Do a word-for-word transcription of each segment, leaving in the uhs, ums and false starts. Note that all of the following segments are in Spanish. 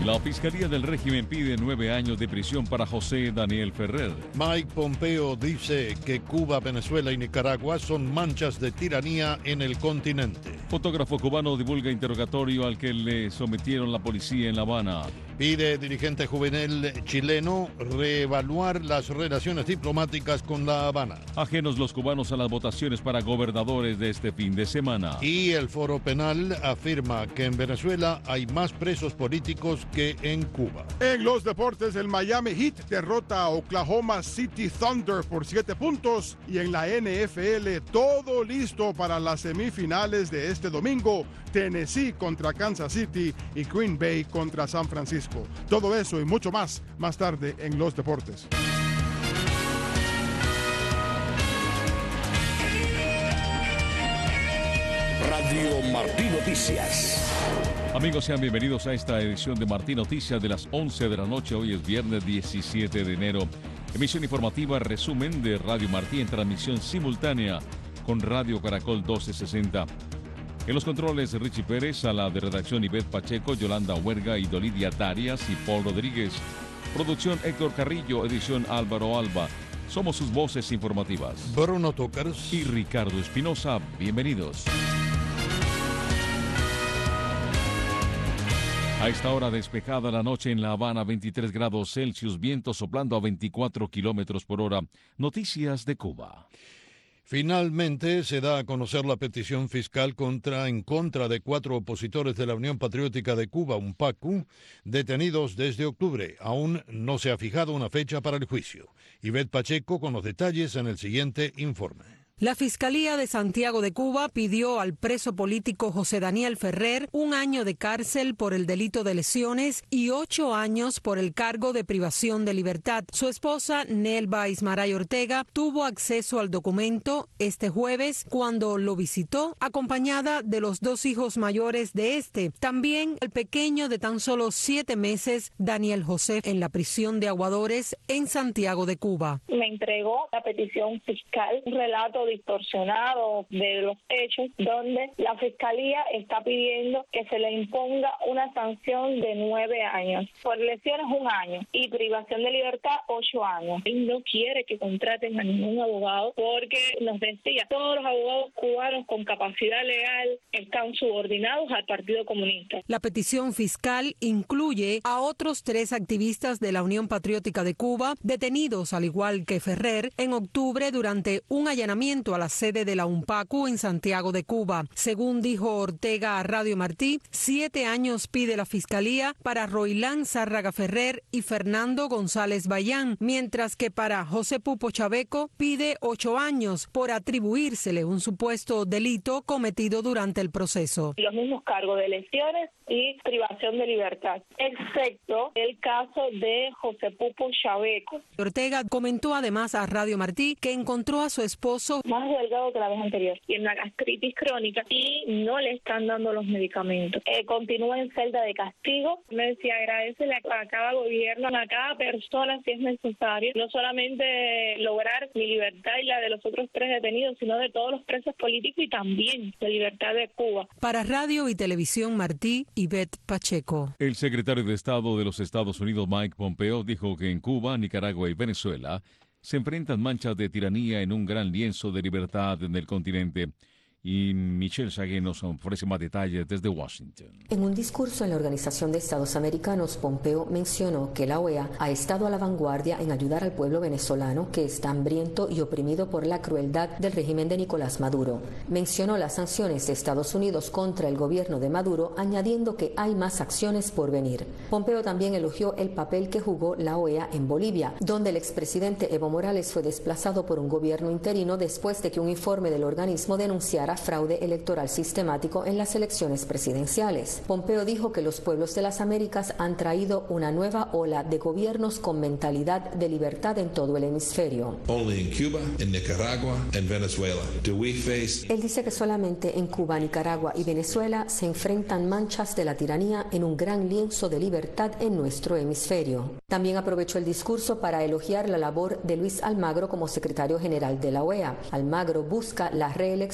La Fiscalía del régimen pide nueve años de prisión para José Daniel Ferrer. Mike Pompeo dice que Cuba, Venezuela y Nicaragua son manchas de tiranía en el continente. Fotógrafo cubano divulga interrogatorio al que le sometieron la policía en La Habana. Pide dirigente juvenil chileno reevaluar las relaciones diplomáticas con La Habana. Ajenos los cubanos a las votaciones para gobernadores de este fin de semana. Y el Foro Penal afirma que en Venezuela hay más presos políticos que en Cuba. En los deportes, el Miami Heat derrota a Oklahoma City Thunder por siete puntos. Y en la N F L, todo listo para las semifinales de este domingo. Tennessee contra Kansas City y Green Bay contra San Francisco. Todo eso y mucho más, más tarde en los deportes. Radio Martí Noticias. Amigos, sean bienvenidos a esta edición de Martí Noticias de las once de la noche. Hoy es viernes diecisiete de enero. Emisión informativa, resumen de Radio Martí en transmisión simultánea con Radio Caracol doce sesenta. En los controles, Richie Pérez, a la de redacción Ivette Pacheco, Yolanda Huerga y Dolidia Darias y Paul Rodríguez. Producción Héctor Carrillo, edición Álvaro Alba. Somos sus voces informativas. Bruno Tokers y Ricardo Espinosa. Bienvenidos. A esta hora despejada la noche en La Habana, veintitrés grados Celsius, viento soplando a veinticuatro kilómetros por hora. Noticias de Cuba. Finalmente se da a conocer la petición fiscal contra en contra de cuatro opositores de la Unión Patriótica de Cuba, UNPACU, detenidos desde octubre. Aún no se ha fijado una fecha para el juicio. Ivette Pacheco con los detalles en el siguiente informe. La Fiscalía de Santiago de Cuba pidió al preso político José Daniel Ferrer un año de cárcel por el delito de lesiones y ocho años por el cargo de privación de libertad. Su esposa, Nelva Ismaray Ortega, tuvo acceso al documento este jueves cuando lo visitó, acompañada de los dos hijos mayores de este. También el pequeño de tan solo siete meses, Daniel José, en la prisión de Aguadores en Santiago de Cuba. Me entregó la petición fiscal, un relato distorsionado de los hechos, donde la Fiscalía está pidiendo que se le imponga una sanción de nueve años, por lesiones un año y privación de libertad ocho años. Él no quiere que contraten a ningún abogado porque nos decía, todos los abogados cubanos con capacidad legal están subordinados al Partido Comunista. La petición fiscal incluye a otros tres activistas de la Unión Patriótica de Cuba, detenidos al igual que Ferrer, en octubre durante un allanamiento a la sede de la UNPACU en Santiago de Cuba. Según dijo Ortega a Radio Martí, siete años pide la Fiscalía para Roilán Zárraga Ferrer y Fernando González Bayán, mientras que para José Pupo Chaveco pide ocho años por atribuírsele un supuesto delito cometido durante el proceso. Los mismos cargos de lesiones y privación de libertad, excepto el caso de José Pupo Chaveco. Ortega comentó además a Radio Martí que encontró a su esposo más delgado que la vez anterior, tiene una gastritis crónica y no le están dando los medicamentos. Eh, continúa en celda de castigo. Me decía, agradecele a, a cada gobierno, a cada persona si es necesario, no solamente lograr mi libertad y la de los otros tres detenidos, sino de todos los presos políticos y también la libertad de Cuba. Para Radio y Televisión Martí, Ivette Pacheco. El secretario de Estado de los Estados Unidos, Mike Pompeo, dijo que en Cuba, Nicaragua y Venezuela se enfrentan manchas de tiranía en un gran lienzo de libertad en el continente. Y Michelle Sagué nos ofrece más detalles desde Washington. En un discurso en la Organización de Estados Americanos, Pompeo mencionó que la O E A ha estado a la vanguardia en ayudar al pueblo venezolano que está hambriento y oprimido por la crueldad del régimen de Nicolás Maduro. Mencionó las sanciones de Estados Unidos contra el gobierno de Maduro, añadiendo que hay más acciones por venir. Pompeo también elogió el papel que jugó la O E A en Bolivia, donde el expresidente Evo Morales fue desplazado por un gobierno interino después de que un informe del organismo denunciara fraude electoral sistemático en las elecciones presidenciales. Pompeo dijo que los pueblos de las Américas han traído una nueva ola de gobiernos con mentalidad de libertad en todo el hemisferio. Only in Cuba, in Nicaragua and Venezuela do we face... Él dice que solamente en Cuba, Nicaragua y Venezuela se enfrentan manchas de la tiranía en un gran lienzo de libertad en nuestro hemisferio. También aprovechó el discurso para elogiar la labor de Luis Almagro como secretario general de la O E A. Almagro busca la reelección en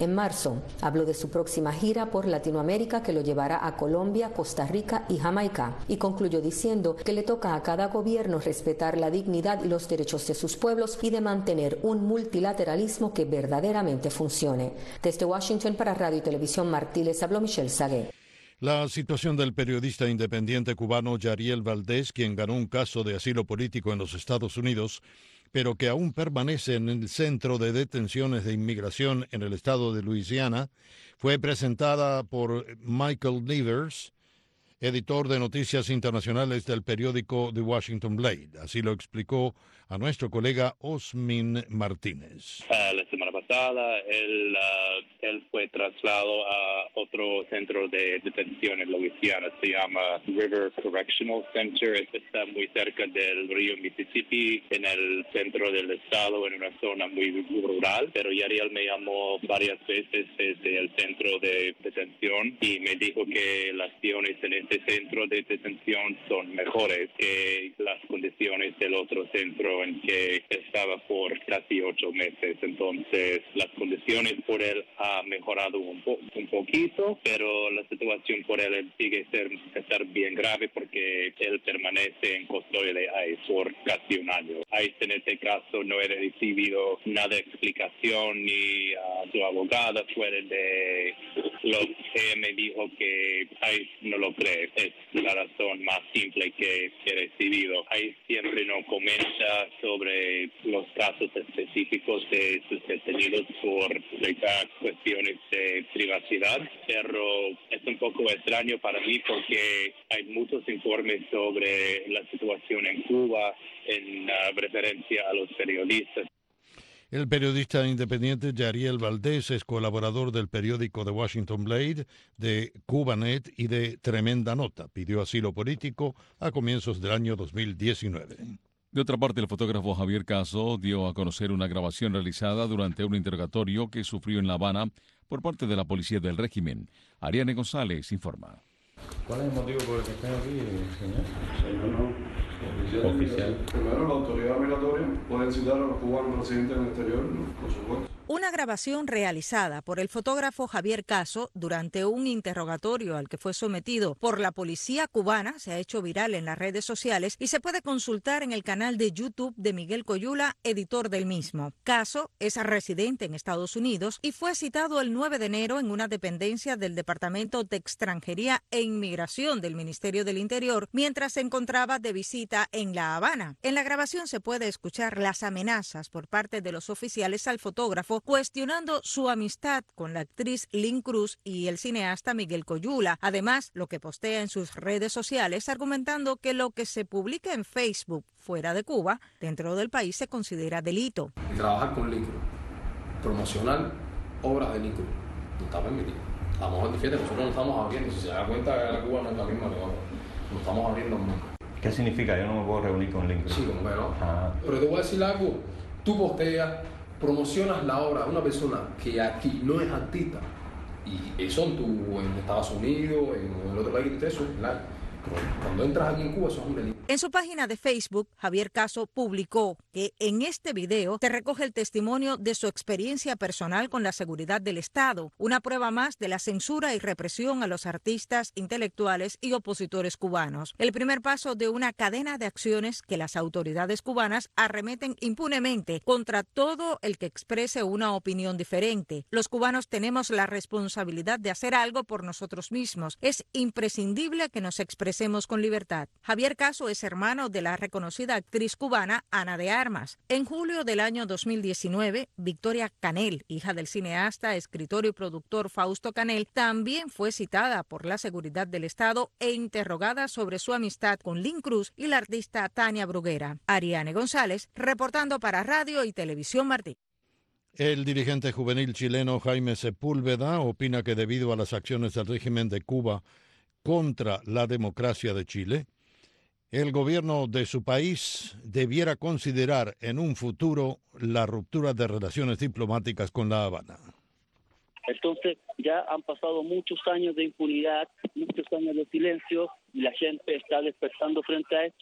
en marzo. Habló de su próxima gira por Latinoamérica que lo llevará a Colombia, Costa Rica y Jamaica, y concluyó diciendo que le toca a cada gobierno respetar la dignidad y los derechos de sus pueblos y de mantener un multilateralismo que verdaderamente funcione. Desde Washington para Radio y Televisión Martí les habló Michelle Sagué. La situación del periodista independiente cubano Yariel Valdés, quien ganó un caso de asilo político en los Estados Unidos, pero que aún permanece en el centro de detenciones de inmigración en el estado de Luisiana, fue presentada por Michael Nevers, editor de noticias internacionales del periódico The Washington Blade. Así lo explicó a nuestro colega Osmin Martínez. Uh, la semana pasada él, uh, él fue trasladado a otro centro de detención en Luisiana, se llama River Correctional Center, está muy cerca del río Mississippi, en el centro del estado, en una zona muy rural, pero Yariel me llamó varias veces desde el centro de detención y me dijo que las condiciones en este centro de detención son mejores que las condiciones del otro centro en que estaba por casi ocho meses. Entonces, las condiciones por él ha mejorado un, po- un poquito, pero la situación por él sigue ser, estar bien grave porque él permanece en custodia de ICE por casi un año. ICE en este caso no ha recibido nada de explicación ni a su abogada fuera de lo que me dijo que ICE no lo cree. Es la razón más simple que he recibido. ICE siempre no comenta sobre los casos específicos de sus detenidos por cuestiones de privacidad, pero es un poco extraño para mí porque hay muchos informes sobre la situación en Cuba en uh, referencia a los periodistas. El periodista independiente Yariel Valdés es colaborador del periódico The Washington Blade, de Cubanet y de Tremenda Nota. Pidió asilo político a comienzos del año dos mil diecinueve. De otra parte, el fotógrafo Javier Caso dio a conocer una grabación realizada durante un interrogatorio que sufrió en La Habana por parte de la policía del régimen. Ariane González informa. ¿Cuál es el motivo por el que están aquí, señor? Sí, no, no. Oficial. Primero, la autoridad migratoria puede citar a los cubanos residentes en el exterior, ¿no? Por supuesto. Una grabación realizada por el fotógrafo Javier Caso durante un interrogatorio al que fue sometido por la policía cubana se ha hecho viral en las redes sociales y se puede consultar en el canal de YouTube de Miguel Coyula, editor del mismo. Caso es residente en Estados Unidos y fue citado el nueve de enero en una dependencia del Departamento de Extranjería e Inmigración del Ministerio del Interior mientras se encontraba de visita en La Habana. En la grabación se puede escuchar las amenazas por parte de los oficiales al fotógrafo cuestionando su amistad con la actriz Lynn Cruz y el cineasta Miguel Coyula. Además, lo que postea en sus redes sociales argumentando que lo que se publica en Facebook fuera de Cuba, dentro del país se considera delito. Y trabajar con Lynn Cruz, promocionar obras de Lynn Cruz, no está permitido. Estamos en fiesta, nosotros no estamos abriendo. Si se da cuenta que la Cuba no es la misma que nosotros, no estamos abriendo nunca. ¿Qué significa? Yo no me puedo reunir con Lynn Cruz. Sí, como que no. Ah. Pero te voy a decir algo, tú posteas, promocionas la obra de una persona que aquí no es artista y son tú en Estados Unidos, en el otro país, eso es like. Cuando entras aquí en Cuba, eso es un delito. En su página de Facebook, Javier Caso publicó que en este video te recoge el testimonio de su experiencia personal con la seguridad del Estado, una prueba más de la censura y represión a los artistas, intelectuales y opositores cubanos. El primer paso de una cadena de acciones que las autoridades cubanas arremeten impunemente contra todo el que exprese una opinión diferente. Los cubanos tenemos la responsabilidad de hacer algo por nosotros mismos. Es imprescindible que nos expresemos con libertad. Javier Caso es hermano de la reconocida actriz cubana Ana de Armas. En julio del año dos mil diecinueve, Victoria Canel, hija del cineasta, escritor y productor Fausto Canel, también fue citada por la seguridad del Estado e interrogada sobre su amistad con Lynn Cruz y la artista Tania Bruguera. Ariane González, reportando para Radio y Televisión Martí. El dirigente juvenil chileno Jaime Sepúlveda opina que debido a las acciones del régimen de Cuba contra la democracia de Chile, el gobierno de su país debiera considerar en un futuro la ruptura de relaciones diplomáticas con La Habana. Entonces ya han pasado muchos años de impunidad, muchos años de silencio, y la gente está despertando frente a esto.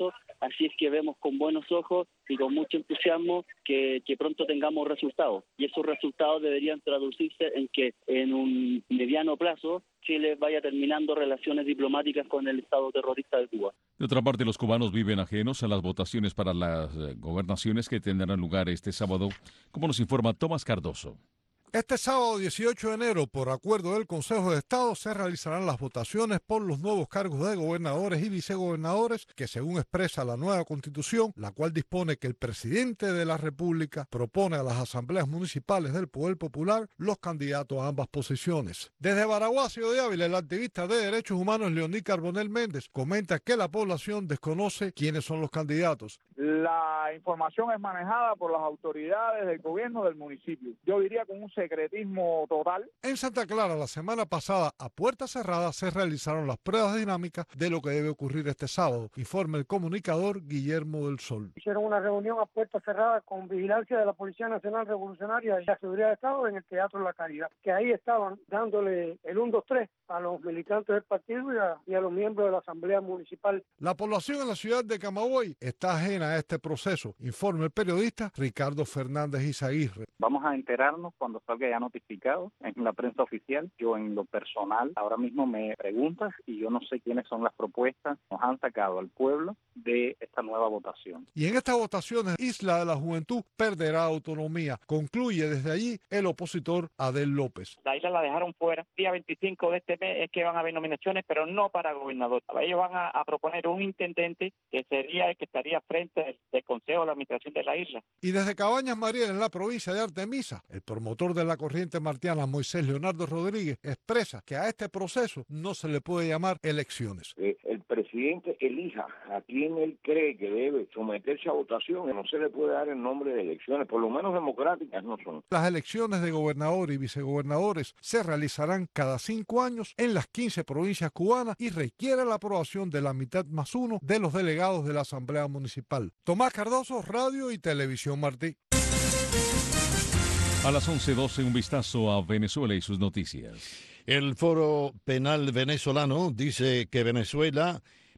así es que vemos con buenos ojos y con mucho entusiasmo que, que pronto tengamos resultados. Y esos resultados deberían traducirse en que en un mediano plazo Chile vaya terminando relaciones diplomáticas con el Estado terrorista de Cuba. De otra parte, los cubanos viven ajenos a las votaciones para las eh, gobernaciones que tendrán lugar este sábado, como nos informa Tomás Cardoso. Este sábado dieciocho de enero, por acuerdo del Consejo de Estado, se realizarán las votaciones por los nuevos cargos de gobernadores y vicegobernadores que, según expresa la nueva Constitución, la cual dispone que el presidente de la República propone a las asambleas municipales del Poder Popular los candidatos a ambas posiciones. Desde Baraguacio de Ávila, el activista de derechos humanos Leoní Carbonell Méndez comenta que la población desconoce quiénes son los candidatos. La información es manejada por las autoridades del gobierno del municipio. Yo diría con un secretismo total. En Santa Clara, la semana pasada, a puertas cerradas, se realizaron las pruebas dinámicas de lo que debe ocurrir este sábado, informa el comunicador Guillermo del Sol. Hicieron una reunión a puertas cerradas con vigilancia de la Policía Nacional Revolucionaria y la Seguridad de Estado en el Teatro La Caridad, que ahí estaban dándole el uno, dos, tres a los militantes del partido y a, y a los miembros de la Asamblea Municipal. La población en la ciudad de Camagüey está ajena a este proceso, informa el periodista Ricardo Fernández Izaguirre. Vamos a enterarnos cuando salga ya notificado en la prensa oficial. Yo en lo personal ahora mismo me preguntas y yo no sé quiénes son las propuestas que nos han sacado al pueblo de esta nueva votación. Y en estas votaciones Isla de la Juventud perderá autonomía, concluye desde allí el opositor Adel López. La isla la dejaron fuera. El día veinticinco de este mes es que van a haber nominaciones, pero no para gobernador. Ellos van a, a proponer un intendente que sería el que estaría frente del, del Consejo de la Administración de la isla. Y desde Cabañas Mariel, en la provincia de Artemisa, el promotor de la corriente martiana, Moisés Leonardo Rodríguez, expresa que a este proceso no se le puede llamar elecciones. Eh, el presidente elija a quien él cree que debe someterse a votación y no se le puede dar el nombre de elecciones, por lo menos democráticas no son. Las elecciones de gobernador y vicegobernadores se realizarán cada cinco años en las quince provincias cubanas y requiere la aprobación de la mitad más uno de los delegados de la Asamblea Municipal. Tomás Cardoso, Radio y Televisión Martí. A las once doce, un vistazo a Venezuela y sus noticias. El Foro Penal Venezolano dice que Venezuela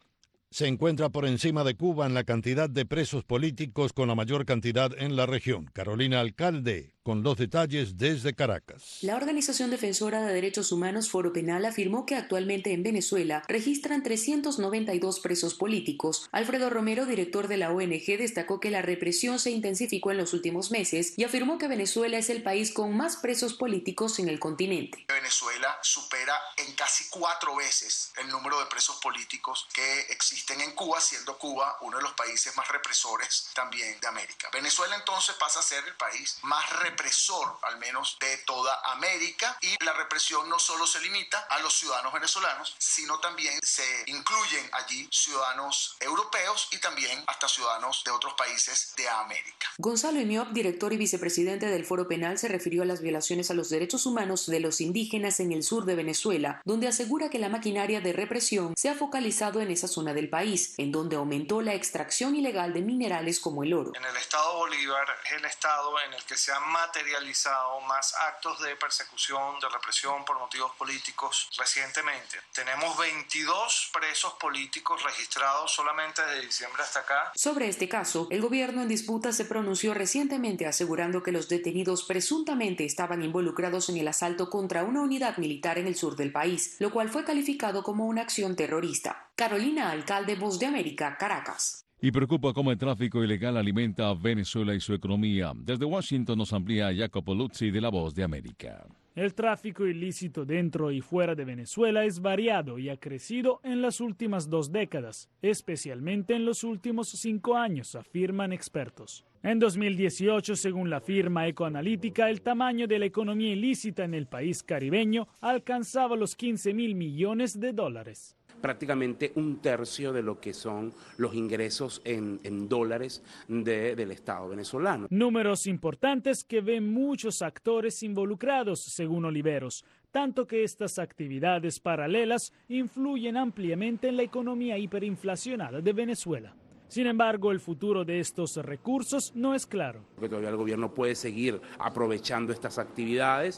se encuentra por encima de Cuba en la cantidad de presos políticos con la mayor cantidad en la región. Carolina Alcalde, con los detalles desde Caracas. La organización defensora de derechos humanos Foro Penal afirmó que actualmente en Venezuela registran trescientos noventa y dos presos políticos. Alfredo Romero, director de la O N G, destacó que la represión se intensificó en los últimos meses y afirmó que Venezuela es el país con más presos políticos en el continente. Venezuela supera en casi cuatro veces el número de presos políticos que existen en Cuba, siendo Cuba uno de los países más represores también de América. Venezuela entonces pasa a ser el país más represor represor, al menos de toda América, y la represión no solo se limita a los ciudadanos venezolanos, sino también se incluyen allí ciudadanos europeos y también hasta ciudadanos de otros países de América. Gonzalo Imiop, director y vicepresidente del Foro Penal, se refirió a las violaciones a los derechos humanos de los indígenas en el sur de Venezuela, donde asegura que la maquinaria de represión se ha focalizado en esa zona del país, en donde aumentó la extracción ilegal de minerales como el oro. En el estado Bolívar es el estado en el que se han materializado más actos de persecución, de represión por motivos políticos recientemente. Tenemos veintidós presos políticos registrados solamente desde diciembre hasta acá. Sobre este caso, el gobierno en disputa se pronunció recientemente asegurando que los detenidos presuntamente estaban involucrados en el asalto contra una unidad militar en el sur del país, lo cual fue calificado como una acción terrorista. Carolina Alcalde, Voz de América, Caracas. Y preocupa cómo el tráfico ilegal alimenta a Venezuela y su economía. Desde Washington nos amplía Jacopo Luzzi de La Voz de América. El tráfico ilícito dentro y fuera de Venezuela es variado y ha crecido en las últimas dos décadas, especialmente en los últimos cinco años, afirman expertos. En dos mil dieciocho, según la firma Ecoanalítica, el tamaño de la economía ilícita en el país caribeño alcanzaba los quince mil millones de dólares. Prácticamente un tercio de lo que son los ingresos en, en dólares de, del Estado venezolano. Números importantes que ven muchos actores involucrados, según Oliveros, tanto que estas actividades paralelas influyen ampliamente en la economía hiperinflacionada de Venezuela. Sin embargo, el futuro de estos recursos no es claro. Porque todavía el gobierno puede seguir aprovechando estas actividades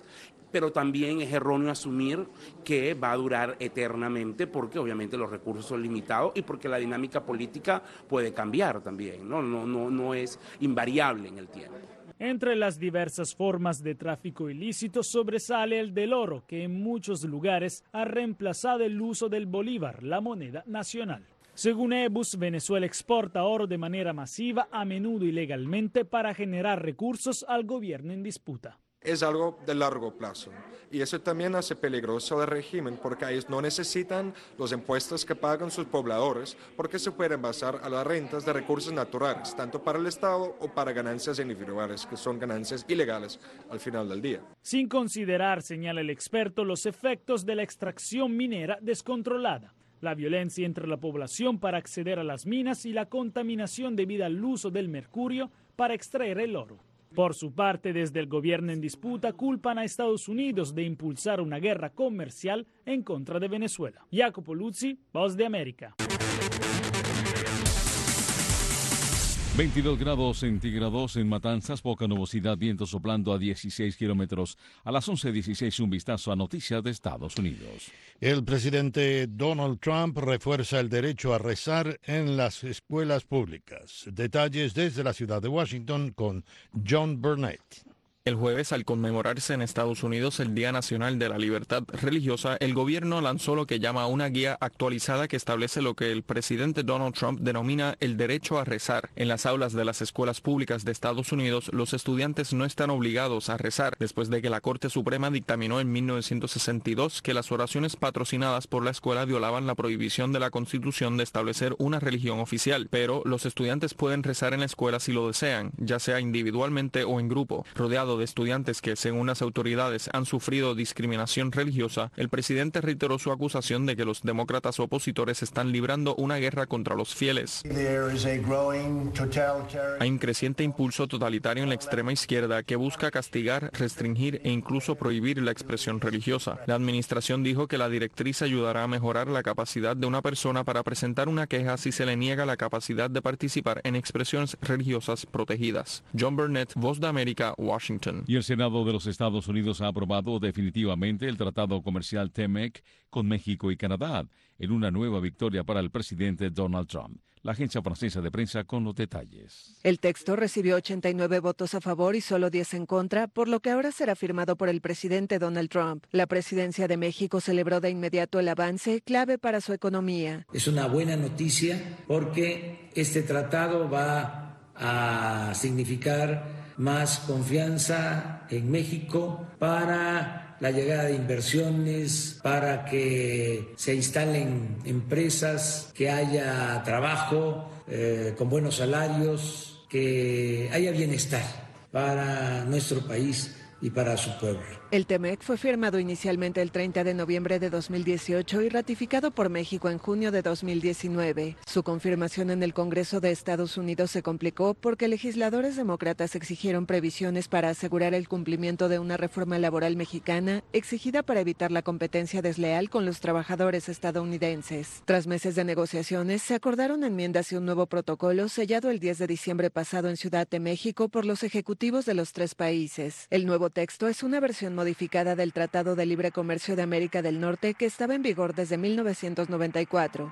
pero también es erróneo asumir que va a durar eternamente porque obviamente los recursos son limitados y porque la dinámica política puede cambiar también, ¿no? No, no, no es invariable en el tiempo. Entre las diversas formas de tráfico ilícito sobresale el del oro, que en muchos lugares ha reemplazado el uso del bolívar, la moneda nacional. Según E B U S, Venezuela exporta oro de manera masiva, a menudo ilegalmente, para generar recursos al gobierno en disputa. Es algo de largo plazo y eso también hace peligroso el régimen porque ellos no necesitan los impuestos que pagan sus pobladores porque se pueden basar a las rentas de recursos naturales, tanto para el Estado o para ganancias individuales, que son ganancias ilegales al final del día. Sin considerar, señala el experto, los efectos de la extracción minera descontrolada, la violencia entre la población para acceder a las minas y la contaminación debida al uso del mercurio para extraer el oro. Por su parte, desde el gobierno en disputa culpan a Estados Unidos de impulsar una guerra comercial en contra de Venezuela. Jacopo Luzzi, Voz de América. veintidós grados centígrados en Matanzas, poca nubosidad, viento soplando a dieciséis kilómetros. A las once dieciséis, un vistazo a noticias de Estados Unidos. El presidente Donald Trump refuerza el derecho a rezar en las escuelas públicas. Detalles desde la ciudad de Washington con John Burnett. El jueves, al conmemorarse en Estados Unidos el Día Nacional de la Libertad Religiosa, el gobierno lanzó lo que llama una guía actualizada que establece lo que el presidente Donald Trump denomina el derecho a rezar. En las aulas de las escuelas públicas de Estados Unidos, los estudiantes no están obligados a rezar, después de que la Corte Suprema dictaminó en mil novecientos sesenta y dos que las oraciones patrocinadas por la escuela violaban la prohibición de la Constitución de establecer una religión oficial. Pero los estudiantes pueden rezar en la escuela si lo desean, ya sea individualmente o en grupo. Rodeado de estudiantes que, según las autoridades, han sufrido discriminación religiosa, el presidente reiteró su acusación de que los demócratas opositores están librando una guerra contra los fieles. Hay un creciente impulso totalitario en la extrema izquierda que busca castigar, restringir e incluso prohibir la expresión religiosa. La administración dijo que la directriz ayudará a mejorar la capacidad de una persona para presentar una queja si se le niega la capacidad de participar en expresiones religiosas protegidas. John Burnett, Voz de América, Washington. Y el Senado de los Estados Unidos ha aprobado definitivamente el Tratado Comercial T M E C con México y Canadá, en una nueva victoria para el presidente Donald Trump. La agencia francesa de prensa con los detalles. El texto recibió ochenta y nueve votos a favor y solo diez en contra, por lo que ahora será firmado por el presidente Donald Trump. La presidencia de México celebró de inmediato el avance, clave para su economía. Es una buena noticia porque este tratado va a significar más confianza en México para la llegada de inversiones, para que se instalen empresas, que haya trabajo eh, con buenos salarios, que haya bienestar para nuestro país y para su pueblo. El T M E C fue firmado inicialmente el treinta de noviembre de dos mil dieciocho y ratificado por México en junio de dos mil diecinueve. Su confirmación en el Congreso de Estados Unidos se complicó porque legisladores demócratas exigieron previsiones para asegurar el cumplimiento de una reforma laboral mexicana exigida para evitar la competencia desleal con los trabajadores estadounidenses. Tras meses de negociaciones, se acordaron enmiendas y un nuevo protocolo sellado el diez de diciembre pasado en Ciudad de México por los ejecutivos de los tres países. El nuevo texto es una versión modificada del Tratado de Libre Comercio de América del Norte que estaba en vigor desde mil novecientos noventa y cuatro.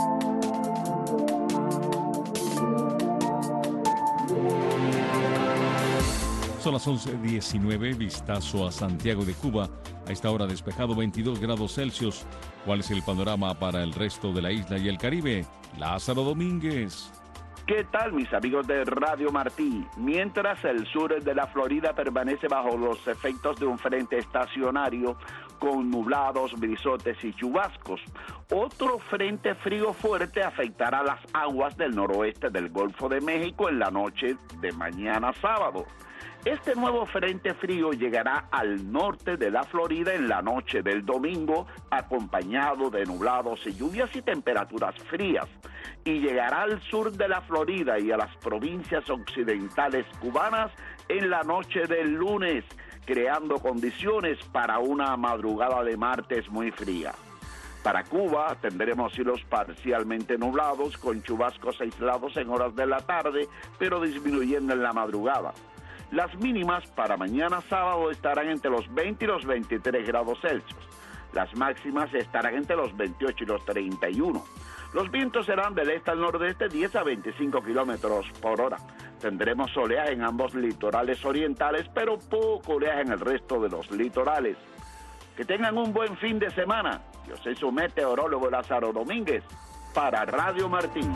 Son las once diecinueve, vistazo a Santiago de Cuba. A esta hora despejado, veintidós grados Celsius. ¿Cuál es el panorama para el resto de la isla y el Caribe? Lázaro Domínguez. ¿Qué tal, mis amigos de Radio Martí? Mientras el sur de la Florida permanece bajo los efectos de un frente estacionario con nublados, brisotes y chubascos, otro frente frío fuerte afectará las aguas del noroeste del Golfo de México en la noche de mañana sábado. Este nuevo frente frío llegará al norte de la Florida en la noche del domingo, acompañado de nublados y lluvias y temperaturas frías, y llegará al sur de la Florida y a las provincias occidentales cubanas en la noche del lunes, creando condiciones para una madrugada de martes muy fría. Para Cuba tendremos cielos parcialmente nublados con chubascos aislados en horas de la tarde, pero disminuyendo en la madrugada. Las mínimas para mañana sábado estarán entre los veinte y los veintitrés grados Celsius. Las máximas estarán entre los veintiocho y los treinta y uno. Los vientos serán del este al nordeste diez a veinticinco kilómetros por hora. Tendremos oleaje en ambos litorales orientales, pero poco oleaje en el resto de los litorales. Que tengan un buen fin de semana. Yo soy su meteorólogo Lázaro Domínguez para Radio Martín.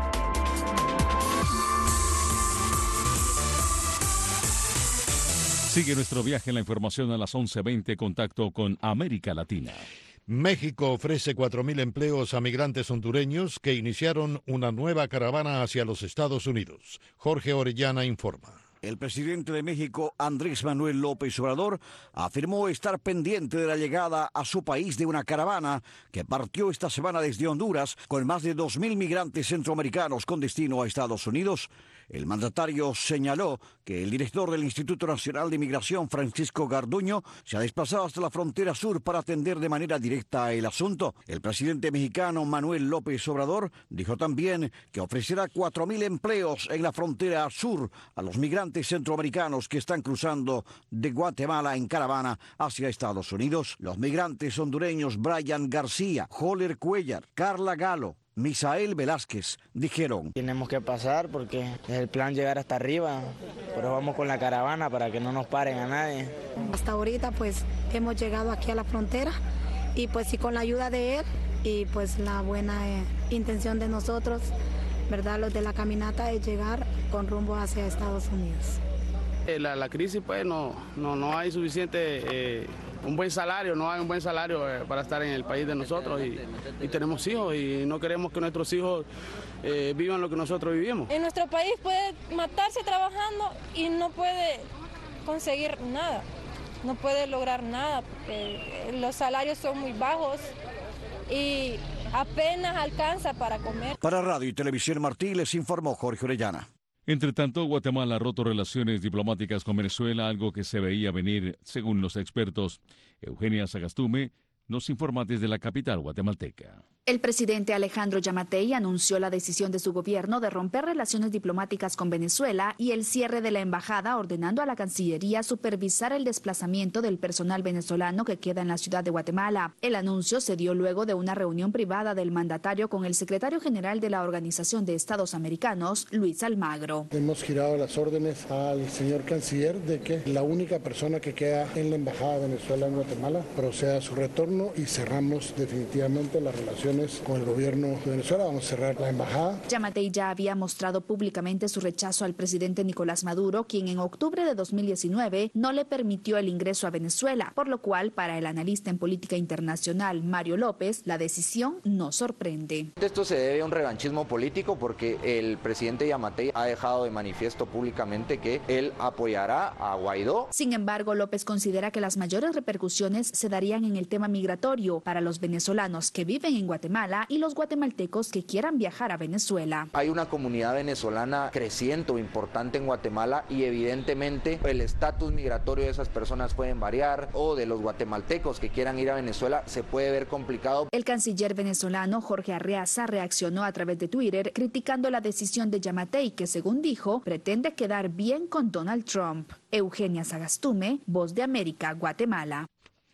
Sigue nuestro viaje en la información a las once veinte, contacto con América Latina. México ofrece cuatro mil empleos a migrantes hondureños que iniciaron una nueva caravana hacia los Estados Unidos. Jorge Orellana informa. El presidente de México, Andrés Manuel López Obrador, afirmó estar pendiente de la llegada a su país de una caravana que partió esta semana desde Honduras con más de dos mil migrantes centroamericanos con destino a Estados Unidos. El mandatario señaló que el director del Instituto Nacional de Migración, Francisco Garduño, se ha desplazado hasta la frontera sur para atender de manera directa el asunto. El presidente mexicano, Manuel López Obrador, dijo también que ofrecerá cuatro mil empleos en la frontera sur a los migrantes centroamericanos que están cruzando de Guatemala en caravana hacia Estados Unidos. Los migrantes hondureños Brian García, Joler Cuellar, Carla Galo, Misael Velázquez dijeron: tenemos que pasar porque es el plan llegar hasta arriba, pero vamos con la caravana para que no nos paren a nadie. Hasta ahorita pues hemos llegado aquí a la frontera y pues sí, con la ayuda de él y pues la buena eh, intención de nosotros, ¿verdad? Los de la caminata es llegar con rumbo hacia Estados Unidos. La, la crisis pues no, no, no hay suficiente... Eh... un buen salario, no hay un buen salario eh, para estar en el país de nosotros y, y tenemos hijos y no queremos que nuestros hijos eh, vivan lo que nosotros vivimos. En nuestro país puede matarse trabajando y no puede conseguir nada, no puede lograr nada porque los salarios son muy bajos y apenas alcanza para comer. Para Radio y Televisión Martí les informó Jorge Orellana. Entre tanto, Guatemala ha roto relaciones diplomáticas con Venezuela, algo que se veía venir, según los expertos. Eugenia Sagastume nos informa desde la capital guatemalteca. El presidente Alejandro Yamatei anunció la decisión de su gobierno de romper relaciones diplomáticas con Venezuela y el cierre de la embajada, ordenando a la Cancillería supervisar el desplazamiento del personal venezolano que queda en la ciudad de Guatemala. El anuncio se dio luego de una reunión privada del mandatario con el secretario general de la Organización de Estados Americanos, Luis Almagro. Hemos girado las órdenes al señor canciller de que la única persona que queda en la embajada de Venezuela en Guatemala proceda a su retorno y cerramos definitivamente las relaciones con el gobierno de Venezuela. Vamos a cerrar la embajada. Yamatei ya había mostrado públicamente su rechazo al presidente Nicolás Maduro, quien en octubre de dos mil diecinueve no le permitió el ingreso a Venezuela, por lo cual para el analista en política internacional Mario López, la decisión no sorprende. Esto se debe a un revanchismo político porque el presidente Yamatei ha dejado de manifiesto públicamente que él apoyará a Guaidó. Sin embargo, López considera que las mayores repercusiones se darían en el tema migratorio para los venezolanos que viven en Guatemala y los guatemaltecos que quieran viajar a Venezuela. Hay una comunidad venezolana creciente o importante en Guatemala y evidentemente el estatus migratorio de esas personas pueden variar, o de los guatemaltecos que quieran ir a Venezuela se puede ver complicado. El canciller venezolano Jorge Arreaza reaccionó a través de Twitter criticando la decisión de Yamatei, que según dijo pretende quedar bien con Donald Trump. Eugenia Sagastume, Voz de América, Guatemala.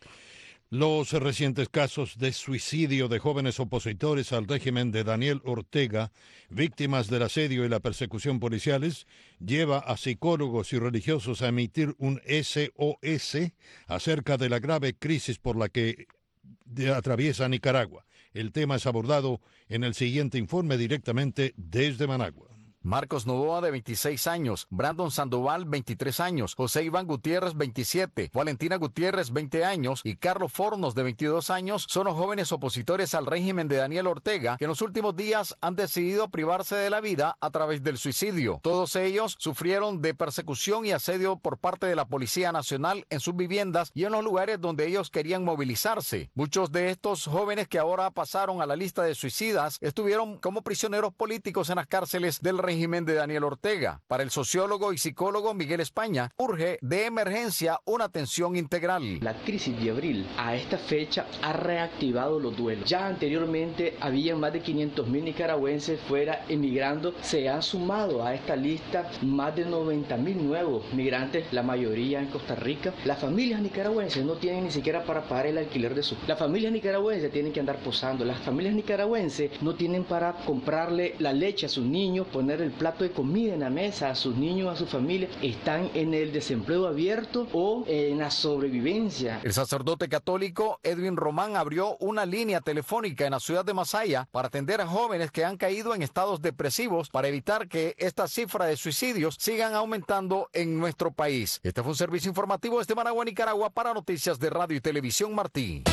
Los recientes casos de suicidio de jóvenes opositores al régimen de Daniel Ortega, víctimas del asedio y la persecución policiales, lleva a psicólogos y religiosos a emitir un S O S acerca de la grave crisis por la que atraviesa Nicaragua. El tema es abordado en el siguiente informe directamente desde Managua. Marcos Novoa, de veintiséis años, Brandon Sandoval, veintitrés años, José Iván Gutiérrez, veintisiete, Valentina Gutiérrez, veinte años y Carlos Fornos, de veintidós años, son los jóvenes opositores al régimen de Daniel Ortega que en los últimos días han decidido privarse de la vida a través del suicidio. Todos ellos sufrieron de persecución y asedio por parte de la Policía Nacional en sus viviendas y en los lugares donde ellos querían movilizarse. Muchos de estos jóvenes que ahora pasaron a la lista de suicidas estuvieron como prisioneros políticos en las cárceles del régimen régimen de Daniel Ortega. Para el sociólogo y psicólogo Miguel España, urge de emergencia una atención integral. La crisis de abril a esta fecha ha reactivado los duelos. Ya anteriormente había más de quinientos mil nicaragüenses fuera emigrando. Se han sumado a esta lista más de noventa mil nuevos migrantes, la mayoría en Costa Rica. Las familias nicaragüenses no tienen ni siquiera para pagar el alquiler de su... Las familias nicaragüenses tienen que andar posando. Las familias nicaragüenses no tienen para comprarle la leche a sus niños, poner el plato de comida en la mesa a sus niños, a su familia. Están en el desempleo abierto o en la sobrevivencia. El sacerdote católico Edwin Román abrió una línea telefónica en la ciudad de Masaya para atender a jóvenes que han caído en estados depresivos para evitar que esta cifra de suicidios sigan aumentando en nuestro país. Este fue un servicio informativo desde Managua, Nicaragua, para Noticias de Radio y Televisión Martí.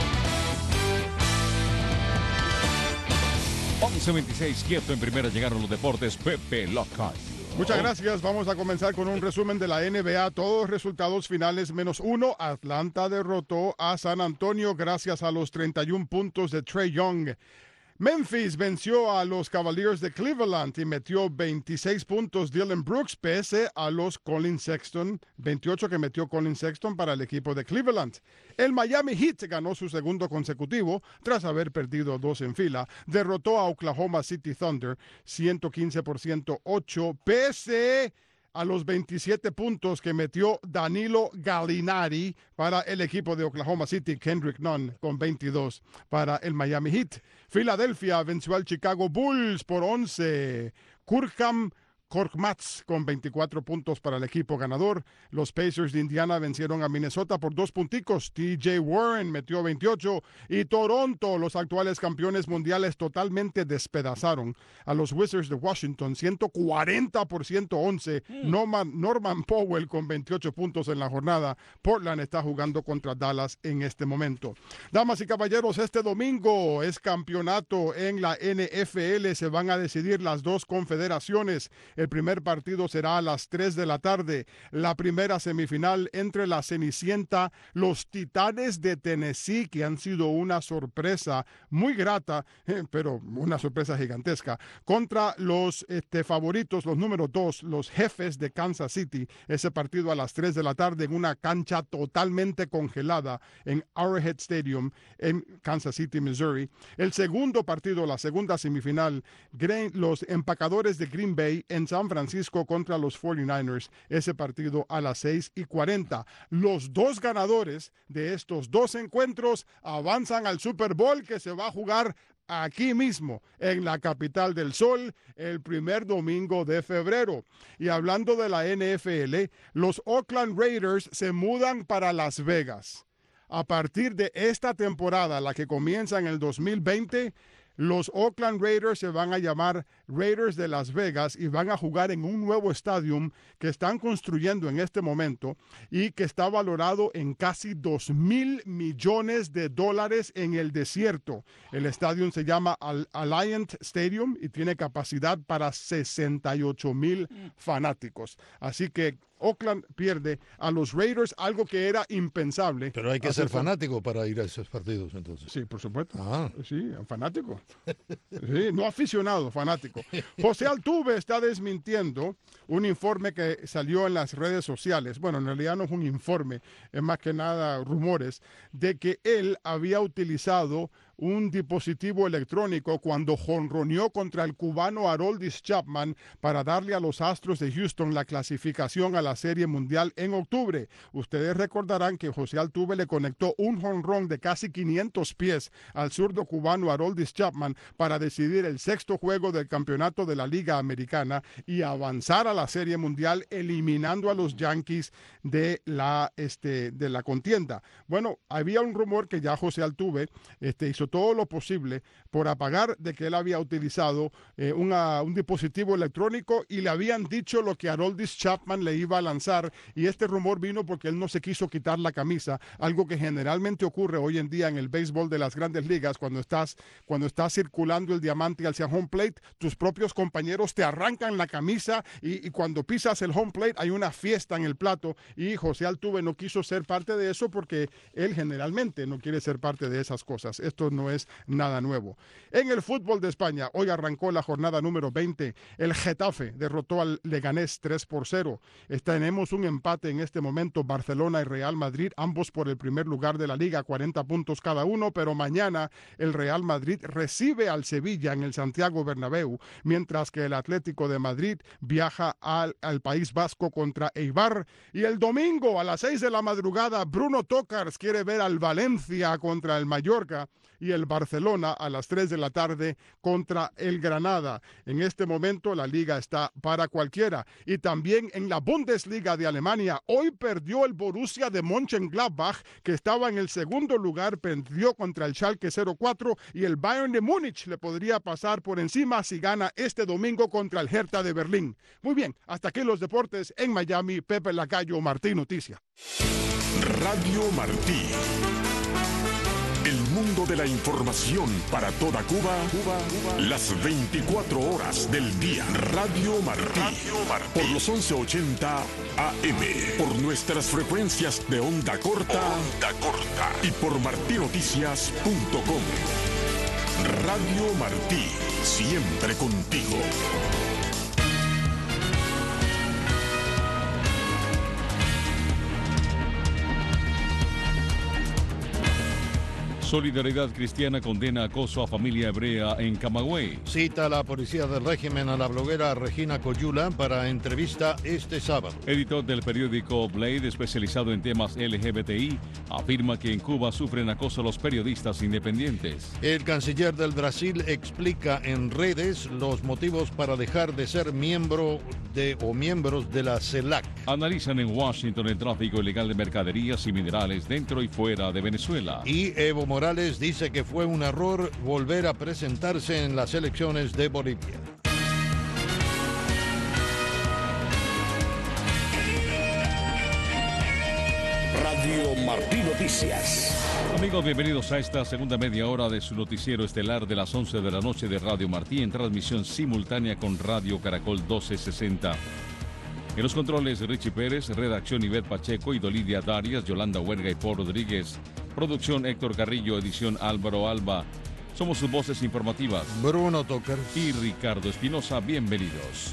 once veintiséis, quieto en primera, llegaron los deportes. Pepe Loca. Muchas gracias. Vamos a comenzar con un resumen de la N B A. Todos resultados finales menos uno. Atlanta derrotó a San Antonio gracias a los treinta y un puntos de Trae Young. Memphis venció a los Cavaliers de Cleveland y metió veintiséis puntos Dillon Brooks pese a los Colin Sexton, veintiocho que metió Colin Sexton para el equipo de Cleveland. El Miami Heat ganó su segundo consecutivo tras haber perdido dos en fila. Derrotó a Oklahoma City Thunder ciento quince por ciento ocho pese a los veintisiete puntos que metió Danilo Gallinari para el equipo de Oklahoma City. Kendrick Nunn con veintidós para el Miami Heat. Filadelfia venció al Chicago Bulls por once. Kurkam Korkmaz con veinticuatro puntos para el equipo ganador. Los Pacers de Indiana vencieron a Minnesota por dos punticos. T J Warren metió veintiocho. Y Toronto, los actuales campeones mundiales, totalmente despedazaron a los Wizards de Washington. ciento cuarenta por ciento once. Mm. Norman, Norman Powell con veintiocho puntos en la jornada. Portland está jugando contra Dallas en este momento. Damas y caballeros, este domingo es campeonato en la N F L. Se van a decidir las dos confederaciones. El primer partido será a las tres de la tarde. La primera semifinal entre la Cenicienta, los Titanes de Tennessee, que han sido una sorpresa muy grata, eh, pero una sorpresa gigantesca, contra los este, favoritos, los número dos, los Jefes de Kansas City. Ese partido a las tres de la tarde en una cancha totalmente congelada en Arrowhead Stadium en Kansas City, Missouri. El segundo partido, la segunda semifinal, los empacadores de Green Bay en San Francisco contra los cuarenta y nueve ers, ese partido a las seis y cuarenta. Los dos ganadores de estos dos encuentros avanzan al Super Bowl, que se va a jugar aquí mismo, en la capital del sol, el primer domingo de febrero. Y hablando de la N F L, los Oakland Raiders se mudan para Las Vegas. A partir de esta temporada, la que comienza en el dos mil veinte, los Oakland Raiders se van a llamar Raiders de Las Vegas y van a jugar en un nuevo estadio que están construyendo en este momento y que está valorado en casi dos mil millones de dólares en el desierto. El estadio se llama Alliant Stadium y tiene capacidad para sesenta y ocho mil fanáticos. Así que Oakland pierde a los Raiders, algo que era impensable. Pero hay que ser fanático para ir a esos partidos, entonces. Sí, por supuesto. Ah. Sí, fanático. Sí, no aficionado, fanático. José Altuve está desmintiendo un informe que salió en las redes sociales. Bueno, en realidad no es un informe, es más que nada rumores, de que él había utilizado un dispositivo electrónico cuando jonroneó contra el cubano Aroldis Chapman para darle a los Astros de Houston la clasificación a la Serie Mundial en octubre. Ustedes recordarán que José Altuve le conectó un jonrón de casi quinientos pies al zurdo cubano Aroldis Chapman para decidir el sexto juego del campeonato de la Liga Americana y avanzar a la Serie Mundial, eliminando a los Yankees de la, este, de la contienda. Bueno, había un rumor que ya José Altuve este, hizo todo lo posible por apagar de que él había utilizado eh, una, un dispositivo electrónico y le habían dicho lo que Aroldis Chapman le iba a lanzar, y este rumor vino porque él no se quiso quitar la camisa, algo que generalmente ocurre hoy en día en el béisbol de las grandes ligas. Cuando estás, cuando estás circulando el diamante hacia home plate, tus propios compañeros te arrancan la camisa y, y cuando pisas el home plate hay una fiesta en el plato, y José Altuve no quiso ser parte de eso porque él generalmente no quiere ser parte de esas cosas. Esto no no es nada nuevo. En el fútbol de España, hoy arrancó la jornada número veinte. El Getafe derrotó al Leganés tres por cero. Tenemos un empate en este momento, Barcelona y Real Madrid, ambos por el primer lugar de la liga, cuarenta puntos cada uno, pero mañana el Real Madrid recibe al Sevilla en el Santiago Bernabéu, mientras que el Atlético de Madrid viaja al, al País Vasco contra Eibar. Y el domingo a las seis de la madrugada, Bruno Tocars quiere ver al Valencia contra el Mallorca y el Barcelona a las tres de la tarde contra el Granada. En este momento la liga está para cualquiera. Y también en la Bundesliga de Alemania, hoy perdió el Borussia de Mönchengladbach, que estaba en el segundo lugar, perdió contra el Schalke cero cuatro, y el Bayern de Múnich le podría pasar por encima si gana este domingo contra el Hertha de Berlín. Muy bien, hasta aquí los deportes en Miami. Pepe Lacayo, Martí Noticia. Radio Martí. El mundo de la información para toda Cuba, Cuba, Cuba, las veinticuatro horas del día. Radio Martí, Radio Martí, por los once ochenta A M, por nuestras frecuencias de onda corta, onda corta y por martí noticias punto com. Radio Martí, siempre contigo. Solidaridad Cristiana condena acoso a familia hebrea en Camagüey. Cita a la policía del régimen a la bloguera Regina Coyula para entrevista este sábado. Editor del periódico Blade, especializado en temas L G B T I, afirma que en Cuba sufren acoso los periodistas independientes. El canciller del Brasil explica en redes los motivos para dejar de ser miembro de o miembros de la CELAC. Analizan en Washington el tráfico ilegal de mercaderías y minerales dentro y fuera de Venezuela. Y Evo Morales dice que fue un error volver a presentarse en las elecciones de Bolivia. Radio Martí Noticias. Amigos, bienvenidos a esta segunda media hora de su noticiero estelar de las once de la noche de Radio Martí, en transmisión simultánea con Radio Caracol doce sesenta. En los controles, Richie Pérez, redacción Ivette Pacheco y Dolidia Darias, Yolanda Huerga y Paul Rodríguez. Producción Héctor Carrillo, edición Álvaro Alba. Somos sus voces informativas, Bruno Toker y Ricardo Espinosa. Bienvenidos.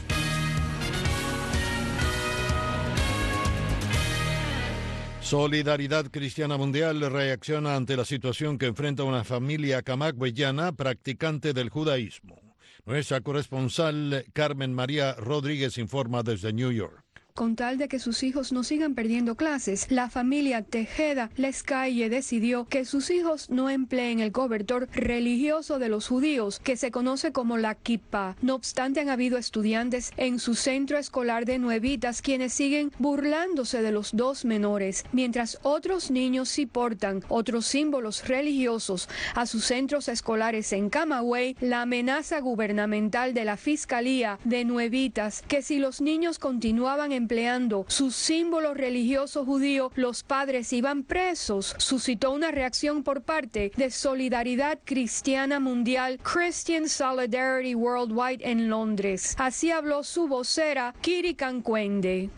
Solidaridad Cristiana Mundial reacciona ante la situación que enfrenta una familia camagüeyana practicante del judaísmo. Nuestra corresponsal Carmen María Rodríguez informa desde New York. Con tal de que sus hijos no sigan perdiendo clases, la familia Tejeda Lescaille decidió que sus hijos no empleen el cobertor religioso de los judíos, que se conoce como la kippah. No obstante, han habido estudiantes en su centro escolar de Nuevitas quienes siguen burlándose de los dos menores, mientras otros niños sí portan otros símbolos religiosos a sus centros escolares en Camagüey. La amenaza gubernamental de la Fiscalía de Nuevitas, que si los niños continuaban en empleando su símbolo religioso judío, los padres iban presos, suscitó una reacción por parte de Solidaridad Cristiana Mundial, Christian Solidarity Worldwide, en Londres. Así habló su vocera, Kiri Cancuende.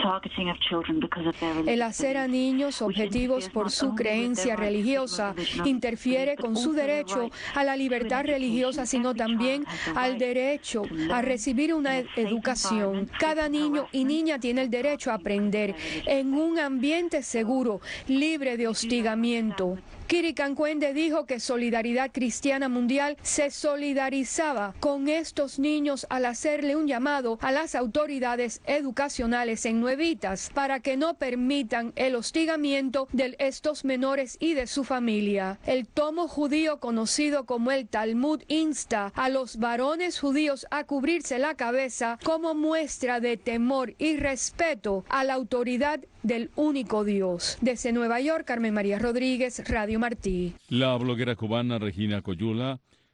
El hacer a niños objetivos por su creencia religiosa interfiere con su derecho a la libertad religiosa, sino también al derecho a recibir una educación. Cada niño y niña tiene el derecho a aprender en un ambiente seguro, libre de hostigamiento. Kiri Cancuende dijo que Solidaridad Cristiana Mundial se solidarizaba con estos niños al hacerle un llamado a las autoridades educacionales en Nuevitas para que no permitan el hostigamiento de estos menores y de su familia. El tomo judío conocido como el Talmud insta a los varones judíos a cubrirse la cabeza como muestra de temor y respeto a la autoridad del único Dios. Desde Nueva York, Carmen María Rodríguez, Radio Martí. La bloguera cubana Regina Coyula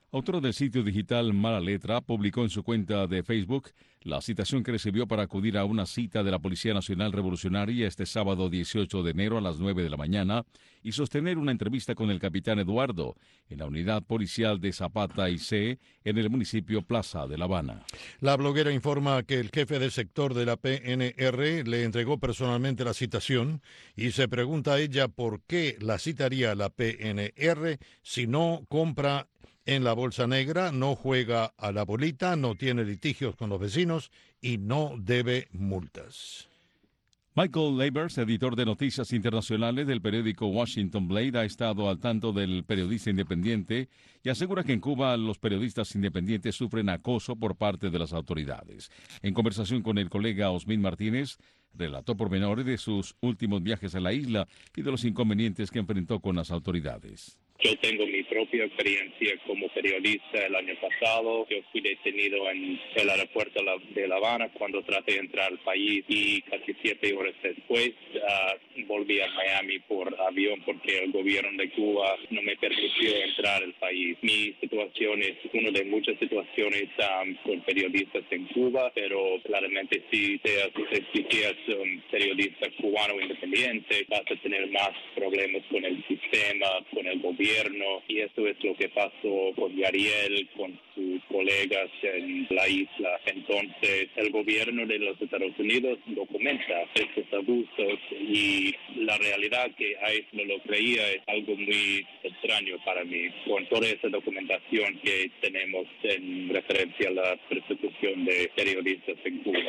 Autor del sitio digital Mala Letra, publicó en su cuenta de Facebook la citación que recibió para acudir a una cita de la Policía Nacional Revolucionaria este sábado dieciocho de enero a las nueve de la mañana y sostener una entrevista con el capitán Eduardo en la unidad policial de Zapata y C en el municipio Plaza de La Habana. La bloguera informa que el jefe de sector de la P N R le entregó personalmente la citación y se pregunta a ella por qué la citaría la P N R si no compra en la bolsa negra, no juega a la bolita, no tiene litigios con los vecinos y no debe multas. Michael Labers, editor de noticias internacionales del periódico Washington Blade, ha estado al tanto del periodista independiente y asegura que en Cuba los periodistas independientes sufren acoso por parte de las autoridades. En conversación con el colega Osmin Martínez, relató pormenores de sus últimos viajes a la isla y de los inconvenientes que enfrentó con las autoridades. Yo tengo mi propia experiencia como periodista el año pasado. Yo fui detenido en el aeropuerto de La Habana cuando traté de entrar al país y casi siete horas después uh, volví a Miami por avión porque el gobierno de Cuba no me permitió entrar al país. Mi situación es una de muchas situaciones um, con periodistas en Cuba, pero claramente si seas, si seas un periodista cubano independiente vas a tener más problemas con el sistema, con el gobierno. Y eso es lo que pasó con Yariel, con sus colegas en la isla. Entonces, el gobierno de los Estados Unidos documenta estos abusos y la realidad que hay no lo creía es algo muy extraño para mí, con toda esa documentación que tenemos en referencia a la persecución de periodistas en Cuba.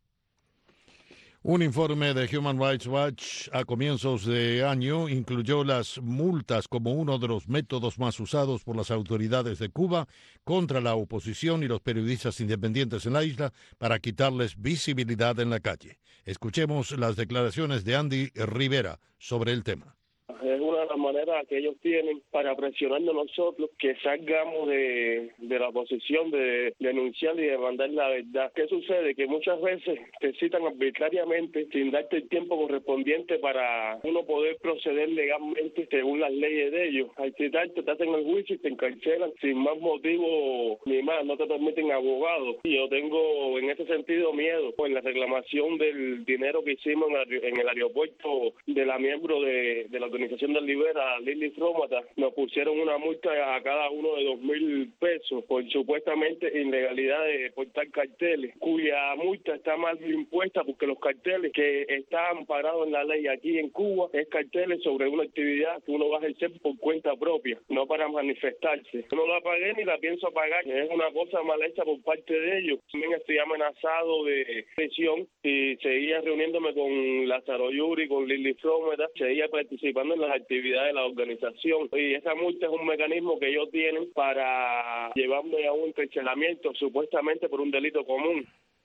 Un informe de Human Rights Watch a comienzos de año incluyó las multas como uno de los métodos más usados por las autoridades de Cuba contra la oposición y los periodistas independientes en la isla para quitarles visibilidad en la calle. Escuchemos las declaraciones de Andy Rivera sobre el tema. Es una de las maneras que ellos tienen para presionarnos a nosotros que salgamos de, de la posición de denunciar y demandar la verdad. ¿Qué sucede? Que muchas veces te citan arbitrariamente sin darte el tiempo correspondiente para uno poder proceder legalmente según las leyes de ellos. Al citarte te hacen el juicio y te encarcelan sin más motivo ni más, no te permiten abogados. Y yo tengo en ese sentido miedo en la reclamación del dinero que hicimos en el aeropuerto de la miembro de, de la organización del Libera, Lily Frómata. Nos pusieron una multa a cada uno de dos mil pesos por supuestamente ilegalidad de portar carteles, cuya multa está mal impuesta porque los carteles que están parados en la ley aquí en Cuba es carteles sobre una actividad que uno va a ejercer por cuenta propia, no para manifestarse. No la pagué ni la pienso pagar, es una cosa mal hecha por parte de ellos. También estoy amenazado de prisión y seguía reuniéndome con Lázaro Yuri, con Lily Frómata, seguía participando en las actividades de la organización y esa multa es un mecanismo que ellos tienen para llevarme a un encarcelamiento supuestamente por un delito común.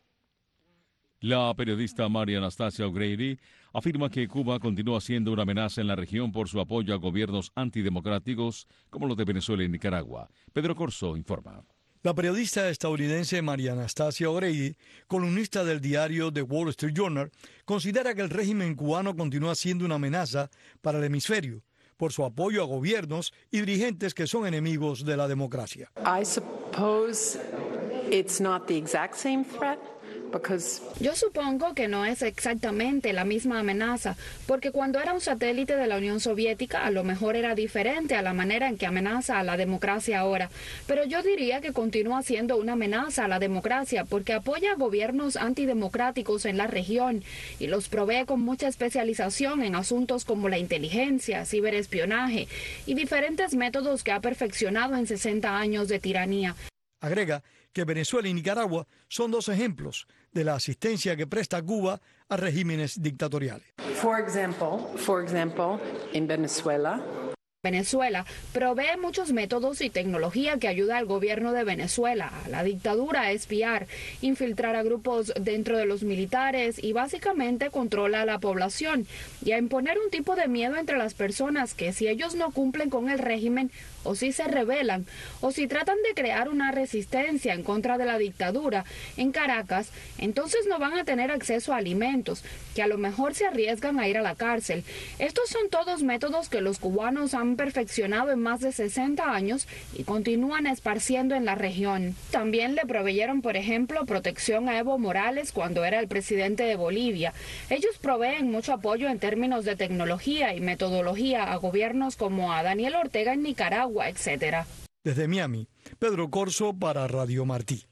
La periodista María Anastasia O'Grady afirma que Cuba continúa siendo una amenaza en la región por su apoyo a gobiernos antidemocráticos como los de Venezuela y Nicaragua. Pedro Corso informa. La periodista estadounidense María Anastasia O'Grady, columnista del diario The Wall Street Journal, considera que el régimen cubano continúa siendo una amenaza para el hemisferio por su apoyo a gobiernos y dirigentes que son enemigos de la democracia. I suppose it's not the exact same threat. Yo supongo que no es exactamente la misma amenaza, porque cuando era un satélite de la Unión Soviética, a lo mejor era diferente a la manera en que amenaza a la democracia ahora. Pero yo diría que continúa siendo una amenaza a la democracia, porque apoya a gobiernos antidemocráticos en la región y los provee con mucha especialización en asuntos como la inteligencia, ciberespionaje y diferentes métodos que ha perfeccionado en sesenta años de tiranía. Agrega que Venezuela y Nicaragua son dos ejemplos de la asistencia que presta Cuba a regímenes dictatoriales. For example, for example, in Venezuela, Venezuela provee muchos métodos y tecnología que ayuda al gobierno de Venezuela, a la dictadura a espiar, infiltrar a grupos dentro de los militares y básicamente controla a la población y a imponer un tipo de miedo entre las personas que si ellos no cumplen con el régimen o si se rebelan o si tratan de crear una resistencia en contra de la dictadura en Caracas, entonces no van a tener acceso a alimentos, que a lo mejor se arriesgan a ir a la cárcel. Estos son todos métodos que los cubanos han han perfeccionado en más de sesenta años y continúan esparciendo en la región. También le proveyeron, por ejemplo, protección a Evo Morales cuando era el presidente de Bolivia. Ellos proveen mucho apoyo en términos de tecnología y metodología a gobiernos como a Daniel Ortega en Nicaragua, etcétera. Desde Miami, Pedro Corso para Radio Martí.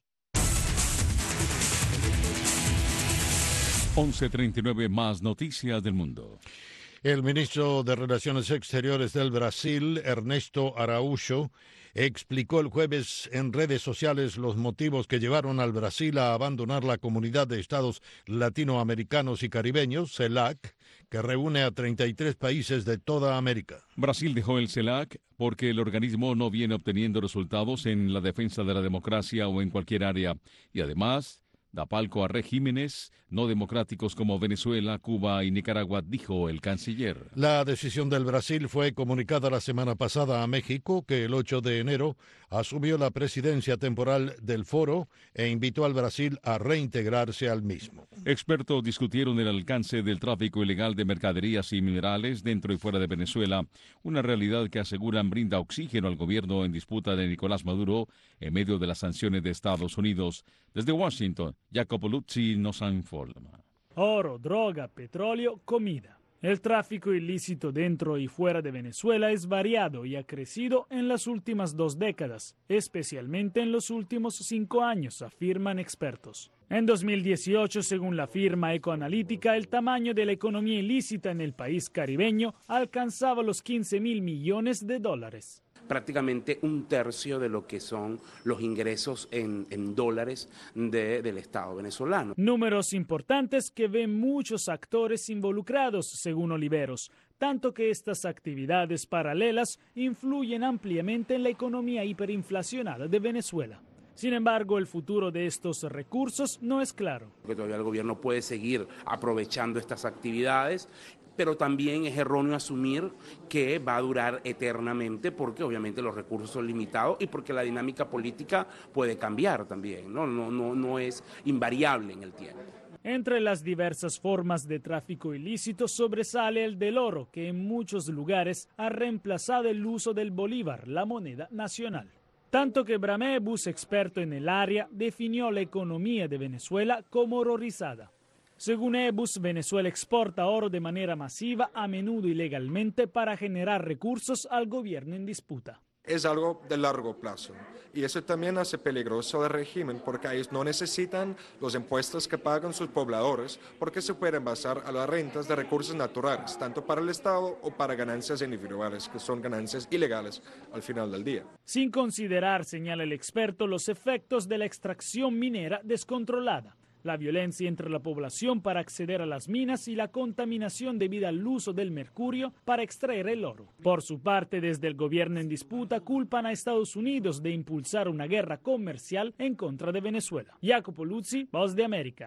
once treinta y nueve, más noticias del mundo. El ministro de Relaciones Exteriores del Brasil, Ernesto Araújo, explicó el jueves en redes sociales los motivos que llevaron al Brasil a abandonar la Comunidad de Estados Latinoamericanos y Caribeños, CELAC, que reúne a treinta y tres países de toda América. Brasil dejó el CELAC porque el organismo no viene obteniendo resultados en la defensa de la democracia o en cualquier área, y además da palco a regímenes no democráticos como Venezuela, Cuba y Nicaragua, dijo el canciller. La decisión del Brasil fue comunicada la semana pasada a México, que el ocho de enero asumió la presidencia temporal del foro e invitó al Brasil a reintegrarse al mismo. Expertos discutieron el alcance del tráfico ilegal de mercaderías y minerales dentro y fuera de Venezuela, una realidad que aseguran brinda oxígeno al gobierno en disputa de Nicolás Maduro en medio de las sanciones de Estados Unidos. Desde Washington, Jacopo Luzzi nos informa. Oro, droga, petróleo, comida. El tráfico ilícito dentro y fuera de Venezuela es variado y ha crecido en las últimas dos décadas, especialmente en los últimos cinco años, afirman expertos. En dos mil dieciocho, según la firma Ecoanalítica, el tamaño de la economía ilícita en el país caribeño alcanzaba los quince mil millones de dólares. Prácticamente un tercio de lo que son los ingresos en, en dólares de, del Estado venezolano. Números importantes que ven muchos actores involucrados, según Oliveros, tanto que estas actividades paralelas influyen ampliamente en la economía hiperinflacionada de Venezuela. Sin embargo, el futuro de estos recursos no es claro. Porque todavía el gobierno puede seguir aprovechando estas actividades, pero también es erróneo asumir que va a durar eternamente porque obviamente los recursos son limitados y porque la dinámica política puede cambiar también, ¿no? No, no, no es invariable en el tiempo. Entre las diversas formas de tráfico ilícito sobresale el del oro, que en muchos lugares ha reemplazado el uso del bolívar, la moneda nacional. Tanto que Bramebus, experto en el área, definió la economía de Venezuela como horrorizada. Según Ebus, Venezuela exporta oro de manera masiva, a menudo ilegalmente, para generar recursos al gobierno en disputa. Es algo de largo plazo y eso también hace peligroso el régimen porque ellos no necesitan los impuestos que pagan sus pobladores porque se pueden basar a las rentas de recursos naturales, tanto para el Estado o para ganancias individuales, que son ganancias ilegales al final del día. Sin considerar, señala el experto, los efectos de la extracción minera descontrolada, la violencia entre la población para acceder a las minas y la contaminación debida al uso del mercurio para extraer el oro. Por su parte, desde el gobierno en disputa culpan a Estados Unidos de impulsar una guerra comercial en contra de Venezuela. Jacopo Luzzi, Voz de América.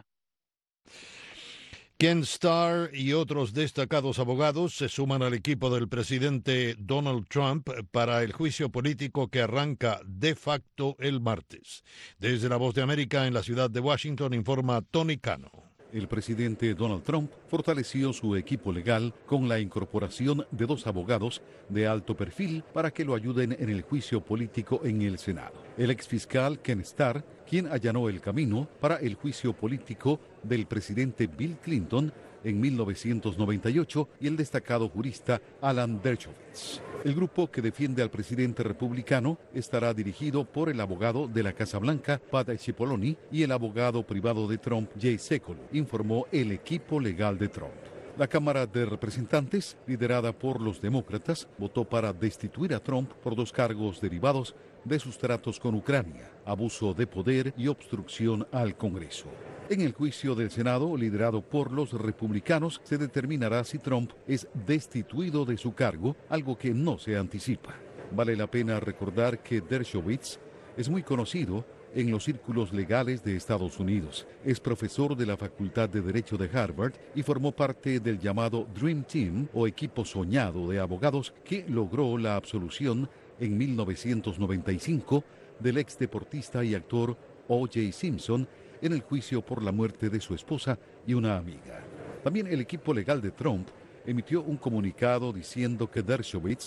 Ken Starr y otros destacados abogados se suman al equipo del presidente Donald Trump para el juicio político que arranca de facto el martes. Desde la Voz de América en la ciudad de Washington informa Tony Cano. El presidente Donald Trump fortaleció su equipo legal con la incorporación de dos abogados de alto perfil para que lo ayuden en el juicio político en el Senado. El exfiscal Ken Starr, quien allanó el camino para el juicio político del presidente Bill Clinton en mil novecientos noventa y ocho, y el destacado jurista Alan Dershowitz. El grupo que defiende al presidente republicano estará dirigido por el abogado de la Casa Blanca, Pat Cipollone, y el abogado privado de Trump, Jay Sekulow, informó el equipo legal de Trump. La Cámara de Representantes, liderada por los demócratas, votó para destituir a Trump por dos cargos derivados de sus tratos con Ucrania, abuso de poder y obstrucción al Congreso. En el juicio del Senado, liderado por los republicanos, se determinará si Trump es destituido de su cargo, algo que no se anticipa. Vale la pena recordar que Dershowitz es muy conocido en los círculos legales de Estados Unidos. Es profesor de la Facultad de Derecho de Harvard y formó parte del llamado Dream Team o equipo soñado de abogados que logró la absolución en mil novecientos noventa y cinco del ex deportista y actor O J Simpson en el juicio por la muerte de su esposa y una amiga. También el equipo legal de Trump emitió un comunicado diciendo que Dershowitz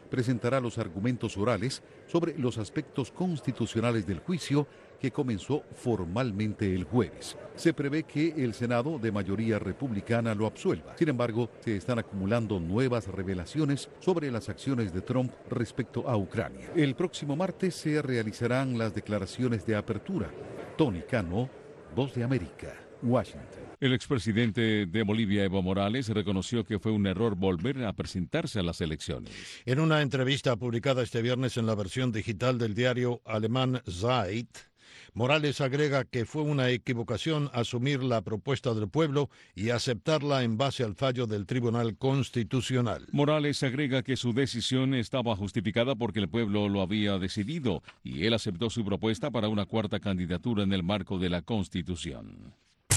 presentará los argumentos orales sobre los aspectos constitucionales del juicio que comenzó formalmente el jueves. Se prevé que el Senado de mayoría republicana lo absuelva. Sin embargo, se están acumulando nuevas revelaciones sobre las acciones de Trump respecto a Ucrania. El próximo martes se realizarán las declaraciones de apertura. Tony Cano, Voz de América, Washington. El expresidente de Bolivia, Evo Morales, reconoció que fue un error volver a presentarse a las elecciones. En una entrevista publicada este viernes en la versión digital del diario alemán Zeit, Morales agrega que fue una equivocación asumir la propuesta del pueblo y aceptarla en base al fallo del Tribunal Constitucional. Morales agrega que su decisión estaba justificada porque el pueblo lo había decidido y él aceptó su propuesta para una cuarta candidatura en el marco de la Constitución.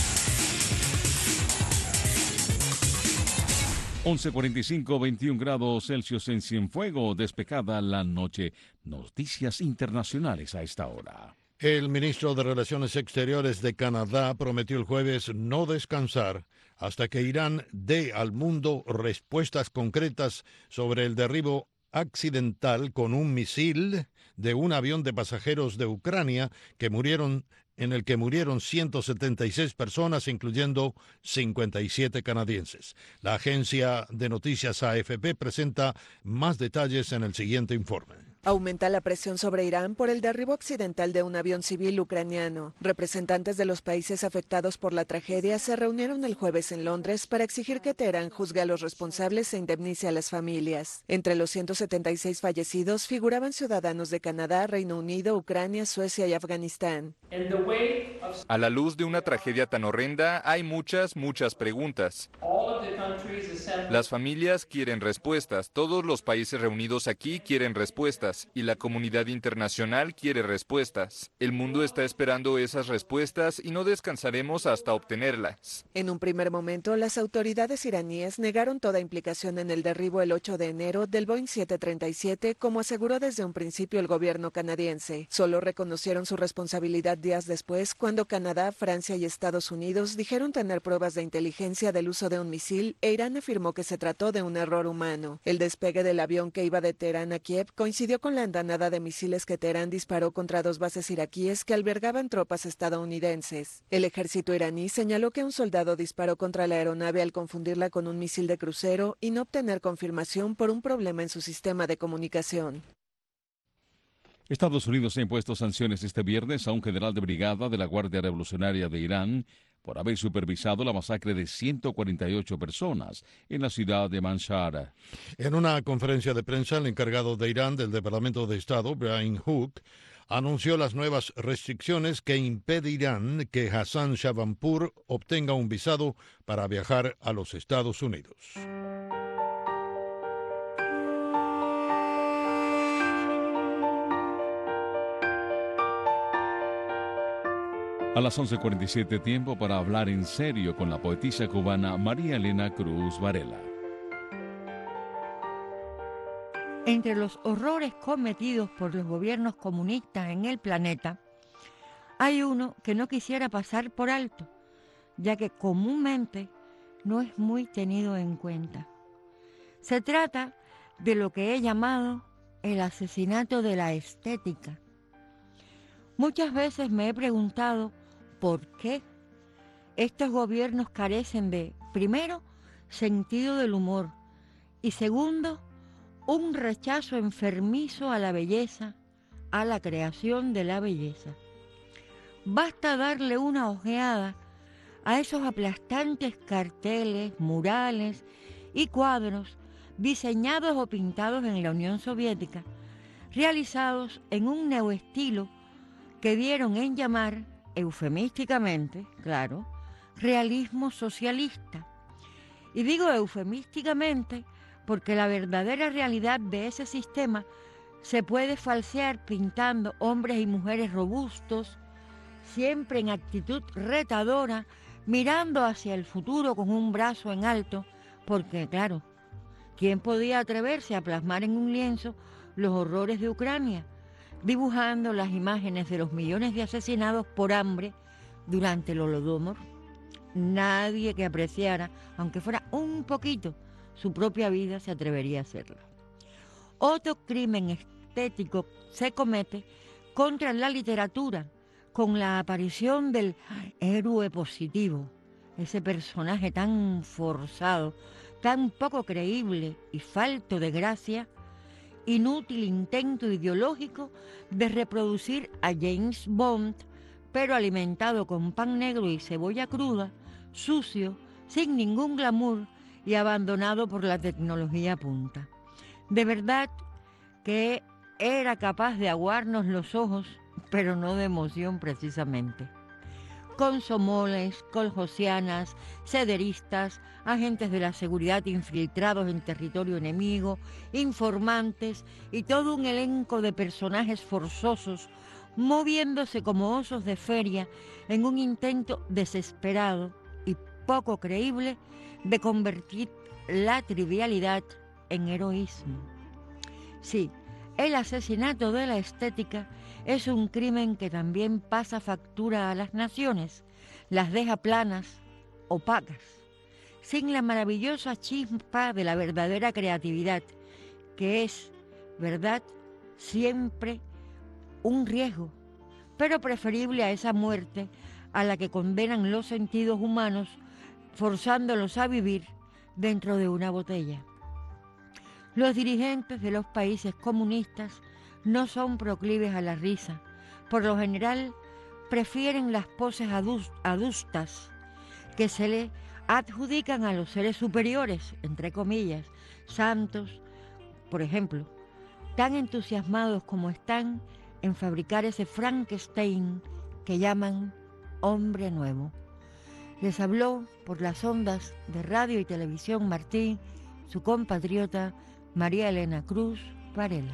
once cuarenta y cinco, veintiún grados Celsius en Cienfuegos, despejada la noche. Noticias internacionales a esta hora. El ministro de Relaciones Exteriores de Canadá prometió el jueves no descansar hasta que Irán dé al mundo respuestas concretas sobre el derribo accidental con un misil de un avión de pasajeros de Ucrania que murieron en el que murieron ciento setenta y seis personas, incluyendo cincuenta y siete canadienses. La agencia de noticias A F P presenta más detalles en el siguiente informe. Aumenta la presión sobre Irán por el derribo accidental de un avión civil ucraniano. Representantes de los países afectados por la tragedia se reunieron el jueves en Londres para exigir que Teherán juzgue a los responsables e indemnice a las familias. Entre los ciento setenta y seis fallecidos figuraban ciudadanos de Canadá, Reino Unido, Ucrania, Suecia y Afganistán. A la luz de una tragedia tan horrenda, hay muchas, muchas preguntas. Las familias quieren respuestas, todos los países reunidos aquí quieren respuestas. Y la comunidad internacional quiere respuestas. El mundo está esperando esas respuestas y no descansaremos hasta obtenerlas. En un primer momento, las autoridades iraníes negaron toda implicación en el derribo el ocho de enero del Boeing siete treinta y siete, como aseguró desde un principio el gobierno canadiense. Solo reconocieron su responsabilidad días después, cuando Canadá, Francia y Estados Unidos dijeron tener pruebas de inteligencia del uso de un misil e Irán afirmó que se trató de un error humano. El despegue del avión que iba de Teherán a Kiev coincidió con la andanada de misiles que Teherán disparó contra dos bases iraquíes que albergaban tropas estadounidenses. El ejército iraní señaló que un soldado disparó contra la aeronave al confundirla con un misil de crucero y no obtener confirmación por un problema en su sistema de comunicación. Estados Unidos ha impuesto sanciones este viernes a un general de brigada de la Guardia Revolucionaria de Irán por haber supervisado la masacre de ciento cuarenta y ocho personas en la ciudad de Manshar. En una conferencia de prensa, el encargado de Irán del Departamento de Estado, Brian Hook, anunció las nuevas restricciones que impedirán que Hassan Shahbanpur obtenga un visado para viajar a los Estados Unidos. A las once cuarenta y siete, tiempo para hablar en serio con la poetisa cubana María Elena Cruz Varela. Entre los horrores cometidos por los gobiernos comunistas en el planeta, hay uno que no quisiera pasar por alto, ya que comúnmente no es muy tenido en cuenta. Se trata de lo que he llamado el asesinato de la estética. Muchas veces me he preguntado por qué estos gobiernos carecen de, primero, sentido del humor y segundo, un rechazo enfermizo a la belleza, a la creación de la belleza. Basta darle una ojeada a esos aplastantes carteles, murales y cuadros diseñados o pintados en la Unión Soviética, realizados en un neoestilo que dieron en llamar, eufemísticamente, claro, realismo socialista. Y digo eufemísticamente porque la verdadera realidad de ese sistema se puede falsear pintando hombres y mujeres robustos, siempre en actitud retadora, mirando hacia el futuro con un brazo en alto, porque, claro, ¿quién podía atreverse a plasmar en un lienzo los horrores de Ucrania, dibujando las imágenes de los millones de asesinados por hambre durante el Holodomor? Nadie que apreciara, aunque fuera un poquito, su propia vida se atrevería a hacerlo. Otro crimen estético se comete contra la literatura, con la aparición del héroe positivo, ese personaje tan forzado, tan poco creíble y falto de gracia, inútil intento ideológico de reproducir a James Bond, pero alimentado con pan negro y cebolla cruda, sucio, sin ningún glamour y abandonado por la tecnología punta. De verdad que era capaz de aguarnos los ojos, pero no de emoción precisamente. Consomoles, coljosianas, sederistas, agentes de la seguridad infiltrados en territorio enemigo, informantes y todo un elenco de personajes forzosos moviéndose como osos de feria en un intento desesperado y poco creíble de convertir la trivialidad en heroísmo. Sí, el asesinato de la estética es un crimen que también pasa factura a las naciones, las deja planas, opacas, sin la maravillosa chispa de la verdadera creatividad, que es, verdad, siempre un riesgo, pero preferible a esa muerte a la que condenan los sentidos humanos, forzándolos a vivir dentro de una botella. Los dirigentes de los países comunistas no son proclives a la risa. Por lo general, prefieren las poses adustas que se le adjudican a los seres superiores, entre comillas, santos, por ejemplo, tan entusiasmados como están en fabricar ese Frankenstein que llaman hombre nuevo. Les habló por las ondas de radio y televisión Martí, su compatriota María Elena Cruz Varela.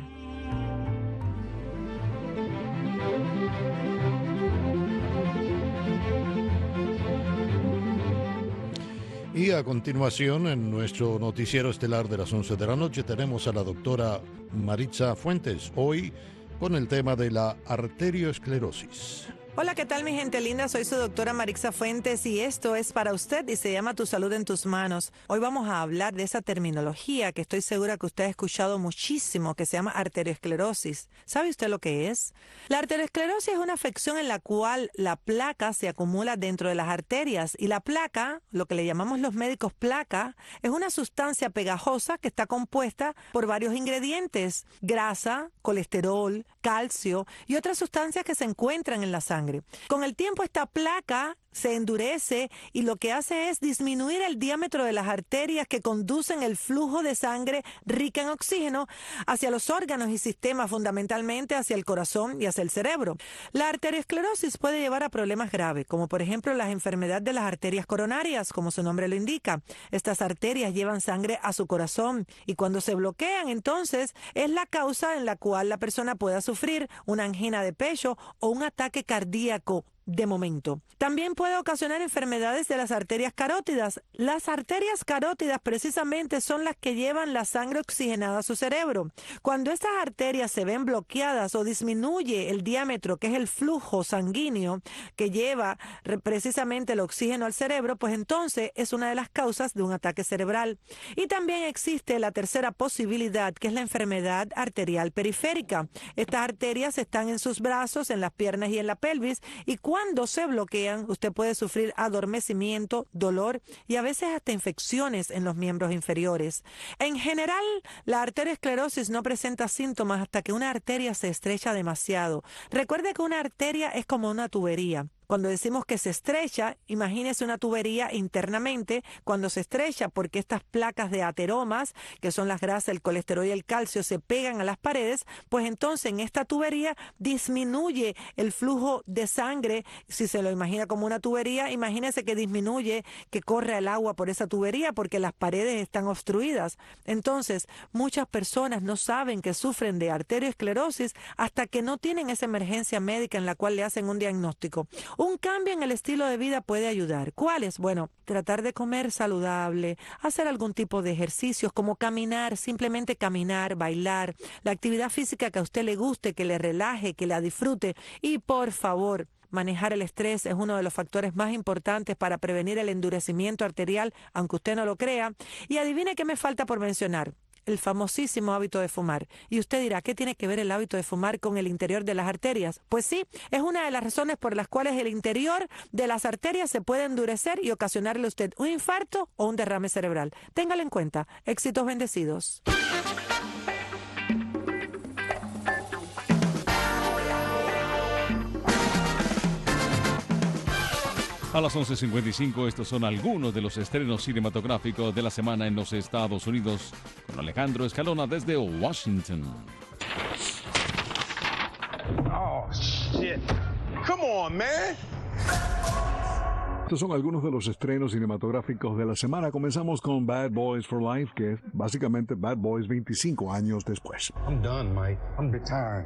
Y a continuación, en nuestro noticiero estelar de las once de la noche, tenemos a la doctora Maritza Fuentes, hoy con el tema de la arteriosclerosis. Hola, ¿qué tal mi gente linda? Soy su doctora Maritza Fuentes y esto es para usted y se llama Tu Salud en Tus Manos. Hoy vamos a hablar de esa terminología que estoy segura que usted ha escuchado muchísimo, que se llama arteriosclerosis. ¿Sabe usted lo que es? La arteriosclerosis es una afección en la cual la placa se acumula dentro de las arterias y la placa, lo que le llamamos los médicos placa, es una sustancia pegajosa que está compuesta por varios ingredientes: grasa, colesterol, calcio y otras sustancias que se encuentran en la sangre. Con el tiempo esta placa se endurece y lo que hace es disminuir el diámetro de las arterias que conducen el flujo de sangre rica en oxígeno hacia los órganos y sistemas, fundamentalmente hacia el corazón y hacia el cerebro. La arteriosclerosis puede llevar a problemas graves, como por ejemplo las enfermedades de las arterias coronarias, como su nombre lo indica. Estas arterias llevan sangre a su corazón y cuando se bloquean, entonces es la causa en la cual la persona pueda sufrir una angina de pecho o un ataque cardíaco de momento. También puede ocasionar enfermedades de las arterias carótidas. Las arterias carótidas precisamente son las que llevan la sangre oxigenada a su cerebro. Cuando estas arterias se ven bloqueadas o disminuye el diámetro, que es el flujo sanguíneo que lleva precisamente el oxígeno al cerebro, pues entonces es una de las causas de un ataque cerebral. Y también existe la tercera posibilidad, que es la enfermedad arterial periférica. Estas arterias están en sus brazos, en las piernas y en la pelvis, y cuando se bloquean, usted puede sufrir adormecimiento, dolor y a veces hasta infecciones en los miembros inferiores. En general, la arteriosclerosis no presenta síntomas hasta que una arteria se estrecha demasiado. Recuerde que una arteria es como una tubería. Cuando decimos que se estrecha, imagínese una tubería internamente cuando se estrecha porque estas placas de ateromas, que son las grasas, el colesterol y el calcio, se pegan a las paredes, pues entonces en esta tubería disminuye el flujo de sangre. Si se lo imagina como una tubería, imagínese que disminuye, que corre el agua por esa tubería porque las paredes están obstruidas. Entonces, muchas personas no saben que sufren de arteriosclerosis hasta que no tienen esa emergencia médica en la cual le hacen un diagnóstico. Un cambio en el estilo de vida puede ayudar. ¿Cuáles? Bueno, tratar de comer saludable, hacer algún tipo de ejercicios como caminar, simplemente caminar, bailar, la actividad física que a usted le guste, que le relaje, que la disfrute. Y por favor, manejar el estrés es uno de los factores más importantes para prevenir el endurecimiento arterial, aunque usted no lo crea. Y adivine qué me falta por mencionar. el famosísimo hábito de fumar. Y usted dirá, ¿qué tiene que ver el hábito de fumar con el interior de las arterias? Pues sí, es una de las razones por las cuales el interior de las arterias se puede endurecer y ocasionarle a usted un infarto o un derrame cerebral. Téngalo en cuenta. Éxitos bendecidos. A las once cincuenta y cinco, estos son algunos de los estrenos cinematográficos de la semana en los Estados Unidos, con Alejandro Escalona desde Washington. Oh, shit. Come on, man. Estos son algunos de los estrenos cinematográficos de la semana. Comenzamos con Bad Boys for Life, que es básicamente Bad Boys veinticinco años después. I'm done, Mike. I'm retired.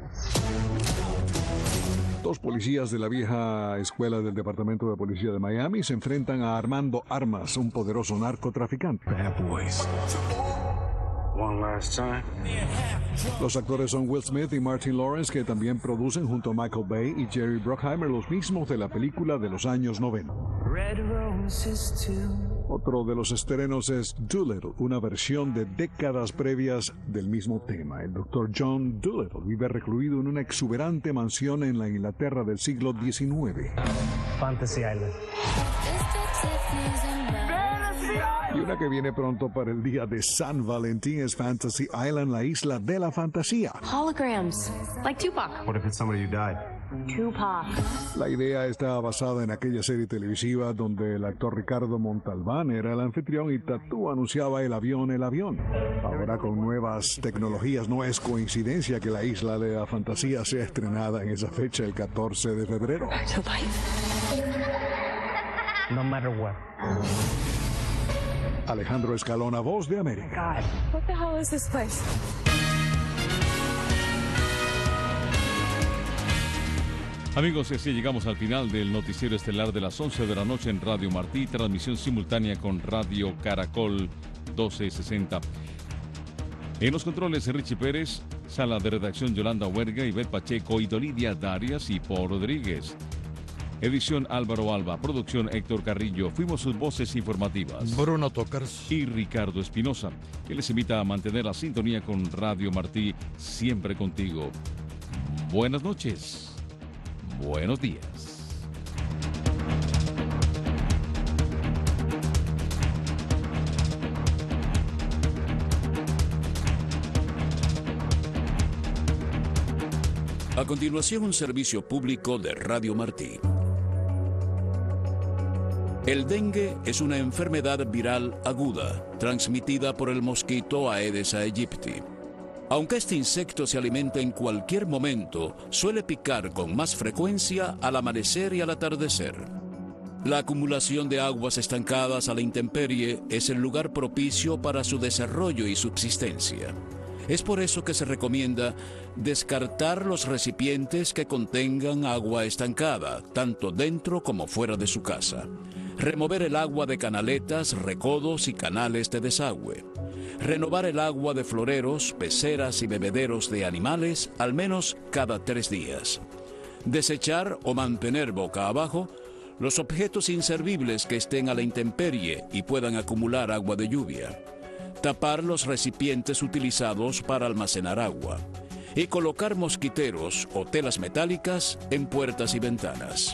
Dos policías de la vieja escuela del Departamento de Policía de Miami se enfrentan a Armando Armas, un poderoso narcotraficante. Bad Boys. One last time. Los actores son Will Smith y Martin Lawrence, que también producen junto a Michael Bay y Jerry Bruckheimer, los mismos de la película de los años noventa. Otro de los estrenos es Doolittle, una versión de décadas previas del mismo tema. El doctor John Doolittle vive recluido en una exuberante mansión en la Inglaterra del siglo diecinueve. Fantasy Island. Y una que viene pronto para el día de San Valentín es Fantasy Island, la isla de la fantasía. Holograms, like Tupac. What if it's somebody who died? Tupac. La idea está basada en aquella serie televisiva donde el actor Ricardo Montalbán era el anfitrión y Tatú anunciaba el avión, el avión. Ahora con nuevas tecnologías no es coincidencia que la isla de la fantasía sea estrenada en esa fecha, el catorce de febrero. No matter what. Alejandro Escalona, Voz de América. God, what the hell is this place? Amigos, así llegamos al final del noticiero estelar de las once de la noche en Radio Martí, transmisión simultánea con Radio Caracol doce sesenta. En los controles, Richie Pérez, sala de redacción Yolanda Huerga, Ivette Pacheco y Dolidia Darias y Paul Rodríguez. Edición Álvaro Alba, producción Héctor Carrillo. Fuimos sus voces informativas. Bruno Tocars. Y Ricardo Espinosa, que les invita a mantener la sintonía con Radio Martí, siempre contigo. Buenas noches. Buenos días. A continuación, un servicio público de Radio Martí. El dengue es una enfermedad viral aguda, transmitida por el mosquito Aedes aegypti. Aunque este insecto se alimenta en cualquier momento, suele picar con más frecuencia al amanecer y al atardecer. La acumulación de aguas estancadas a la intemperie es el lugar propicio para su desarrollo y subsistencia. Es por eso que se recomienda descartar los recipientes que contengan agua estancada, tanto dentro como fuera de su casa. Remover el agua de canaletas, recodos y canales de desagüe. Renovar el agua de floreros, peceras y bebederos de animales al menos cada tres días. Desechar o mantener boca abajo los objetos inservibles que estén a la intemperie y puedan acumular agua de lluvia. Tapar los recipientes utilizados para almacenar agua. Y colocar mosquiteros o telas metálicas en puertas y ventanas.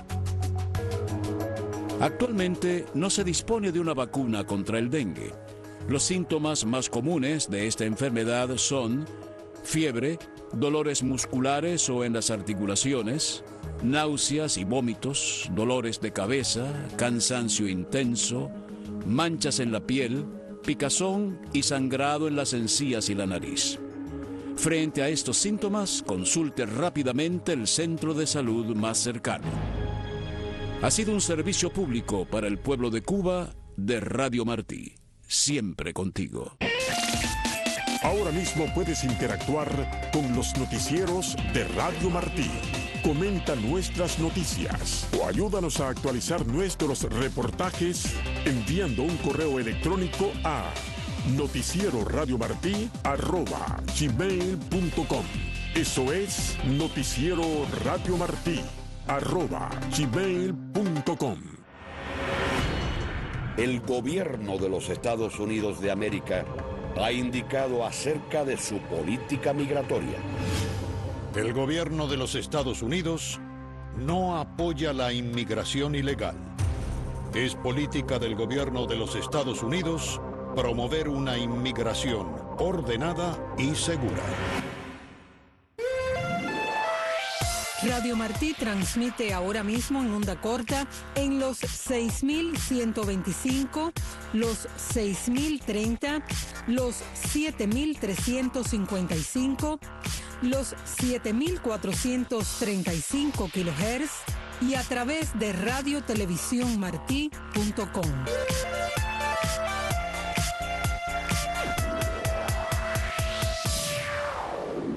Actualmente no se dispone de una vacuna contra el dengue. Los síntomas más comunes de esta enfermedad son fiebre, dolores musculares o en las articulaciones, náuseas y vómitos, dolores de cabeza, cansancio intenso, manchas en la piel, picazón y sangrado en las encías y la nariz. Frente a estos síntomas, consulte rápidamente el centro de salud más cercano. Ha sido un servicio público para el pueblo de Cuba de Radio Martí. Siempre contigo. Ahora mismo puedes interactuar con los noticieros de Radio Martí. Comenta nuestras noticias o ayúdanos a actualizar nuestros reportajes enviando un correo electrónico a noticieroradiomartí arroba gmail punto com. Eso es Noticiero Radio Martí arroba gmail punto com. El gobierno de los Estados Unidos de América ha indicado acerca de su política migratoria. El gobierno de los Estados Unidos no apoya la inmigración ilegal. Es política del gobierno de los Estados Unidos promover una inmigración ordenada y segura. Radio Martí transmite ahora mismo en onda corta en los seis mil ciento veinticinco, los seis mil treinta, los siete mil trescientos cincuenta y cinco, los siete mil cuatrocientos treinta y cinco kilohertz y a través de radio televisión martí punto com.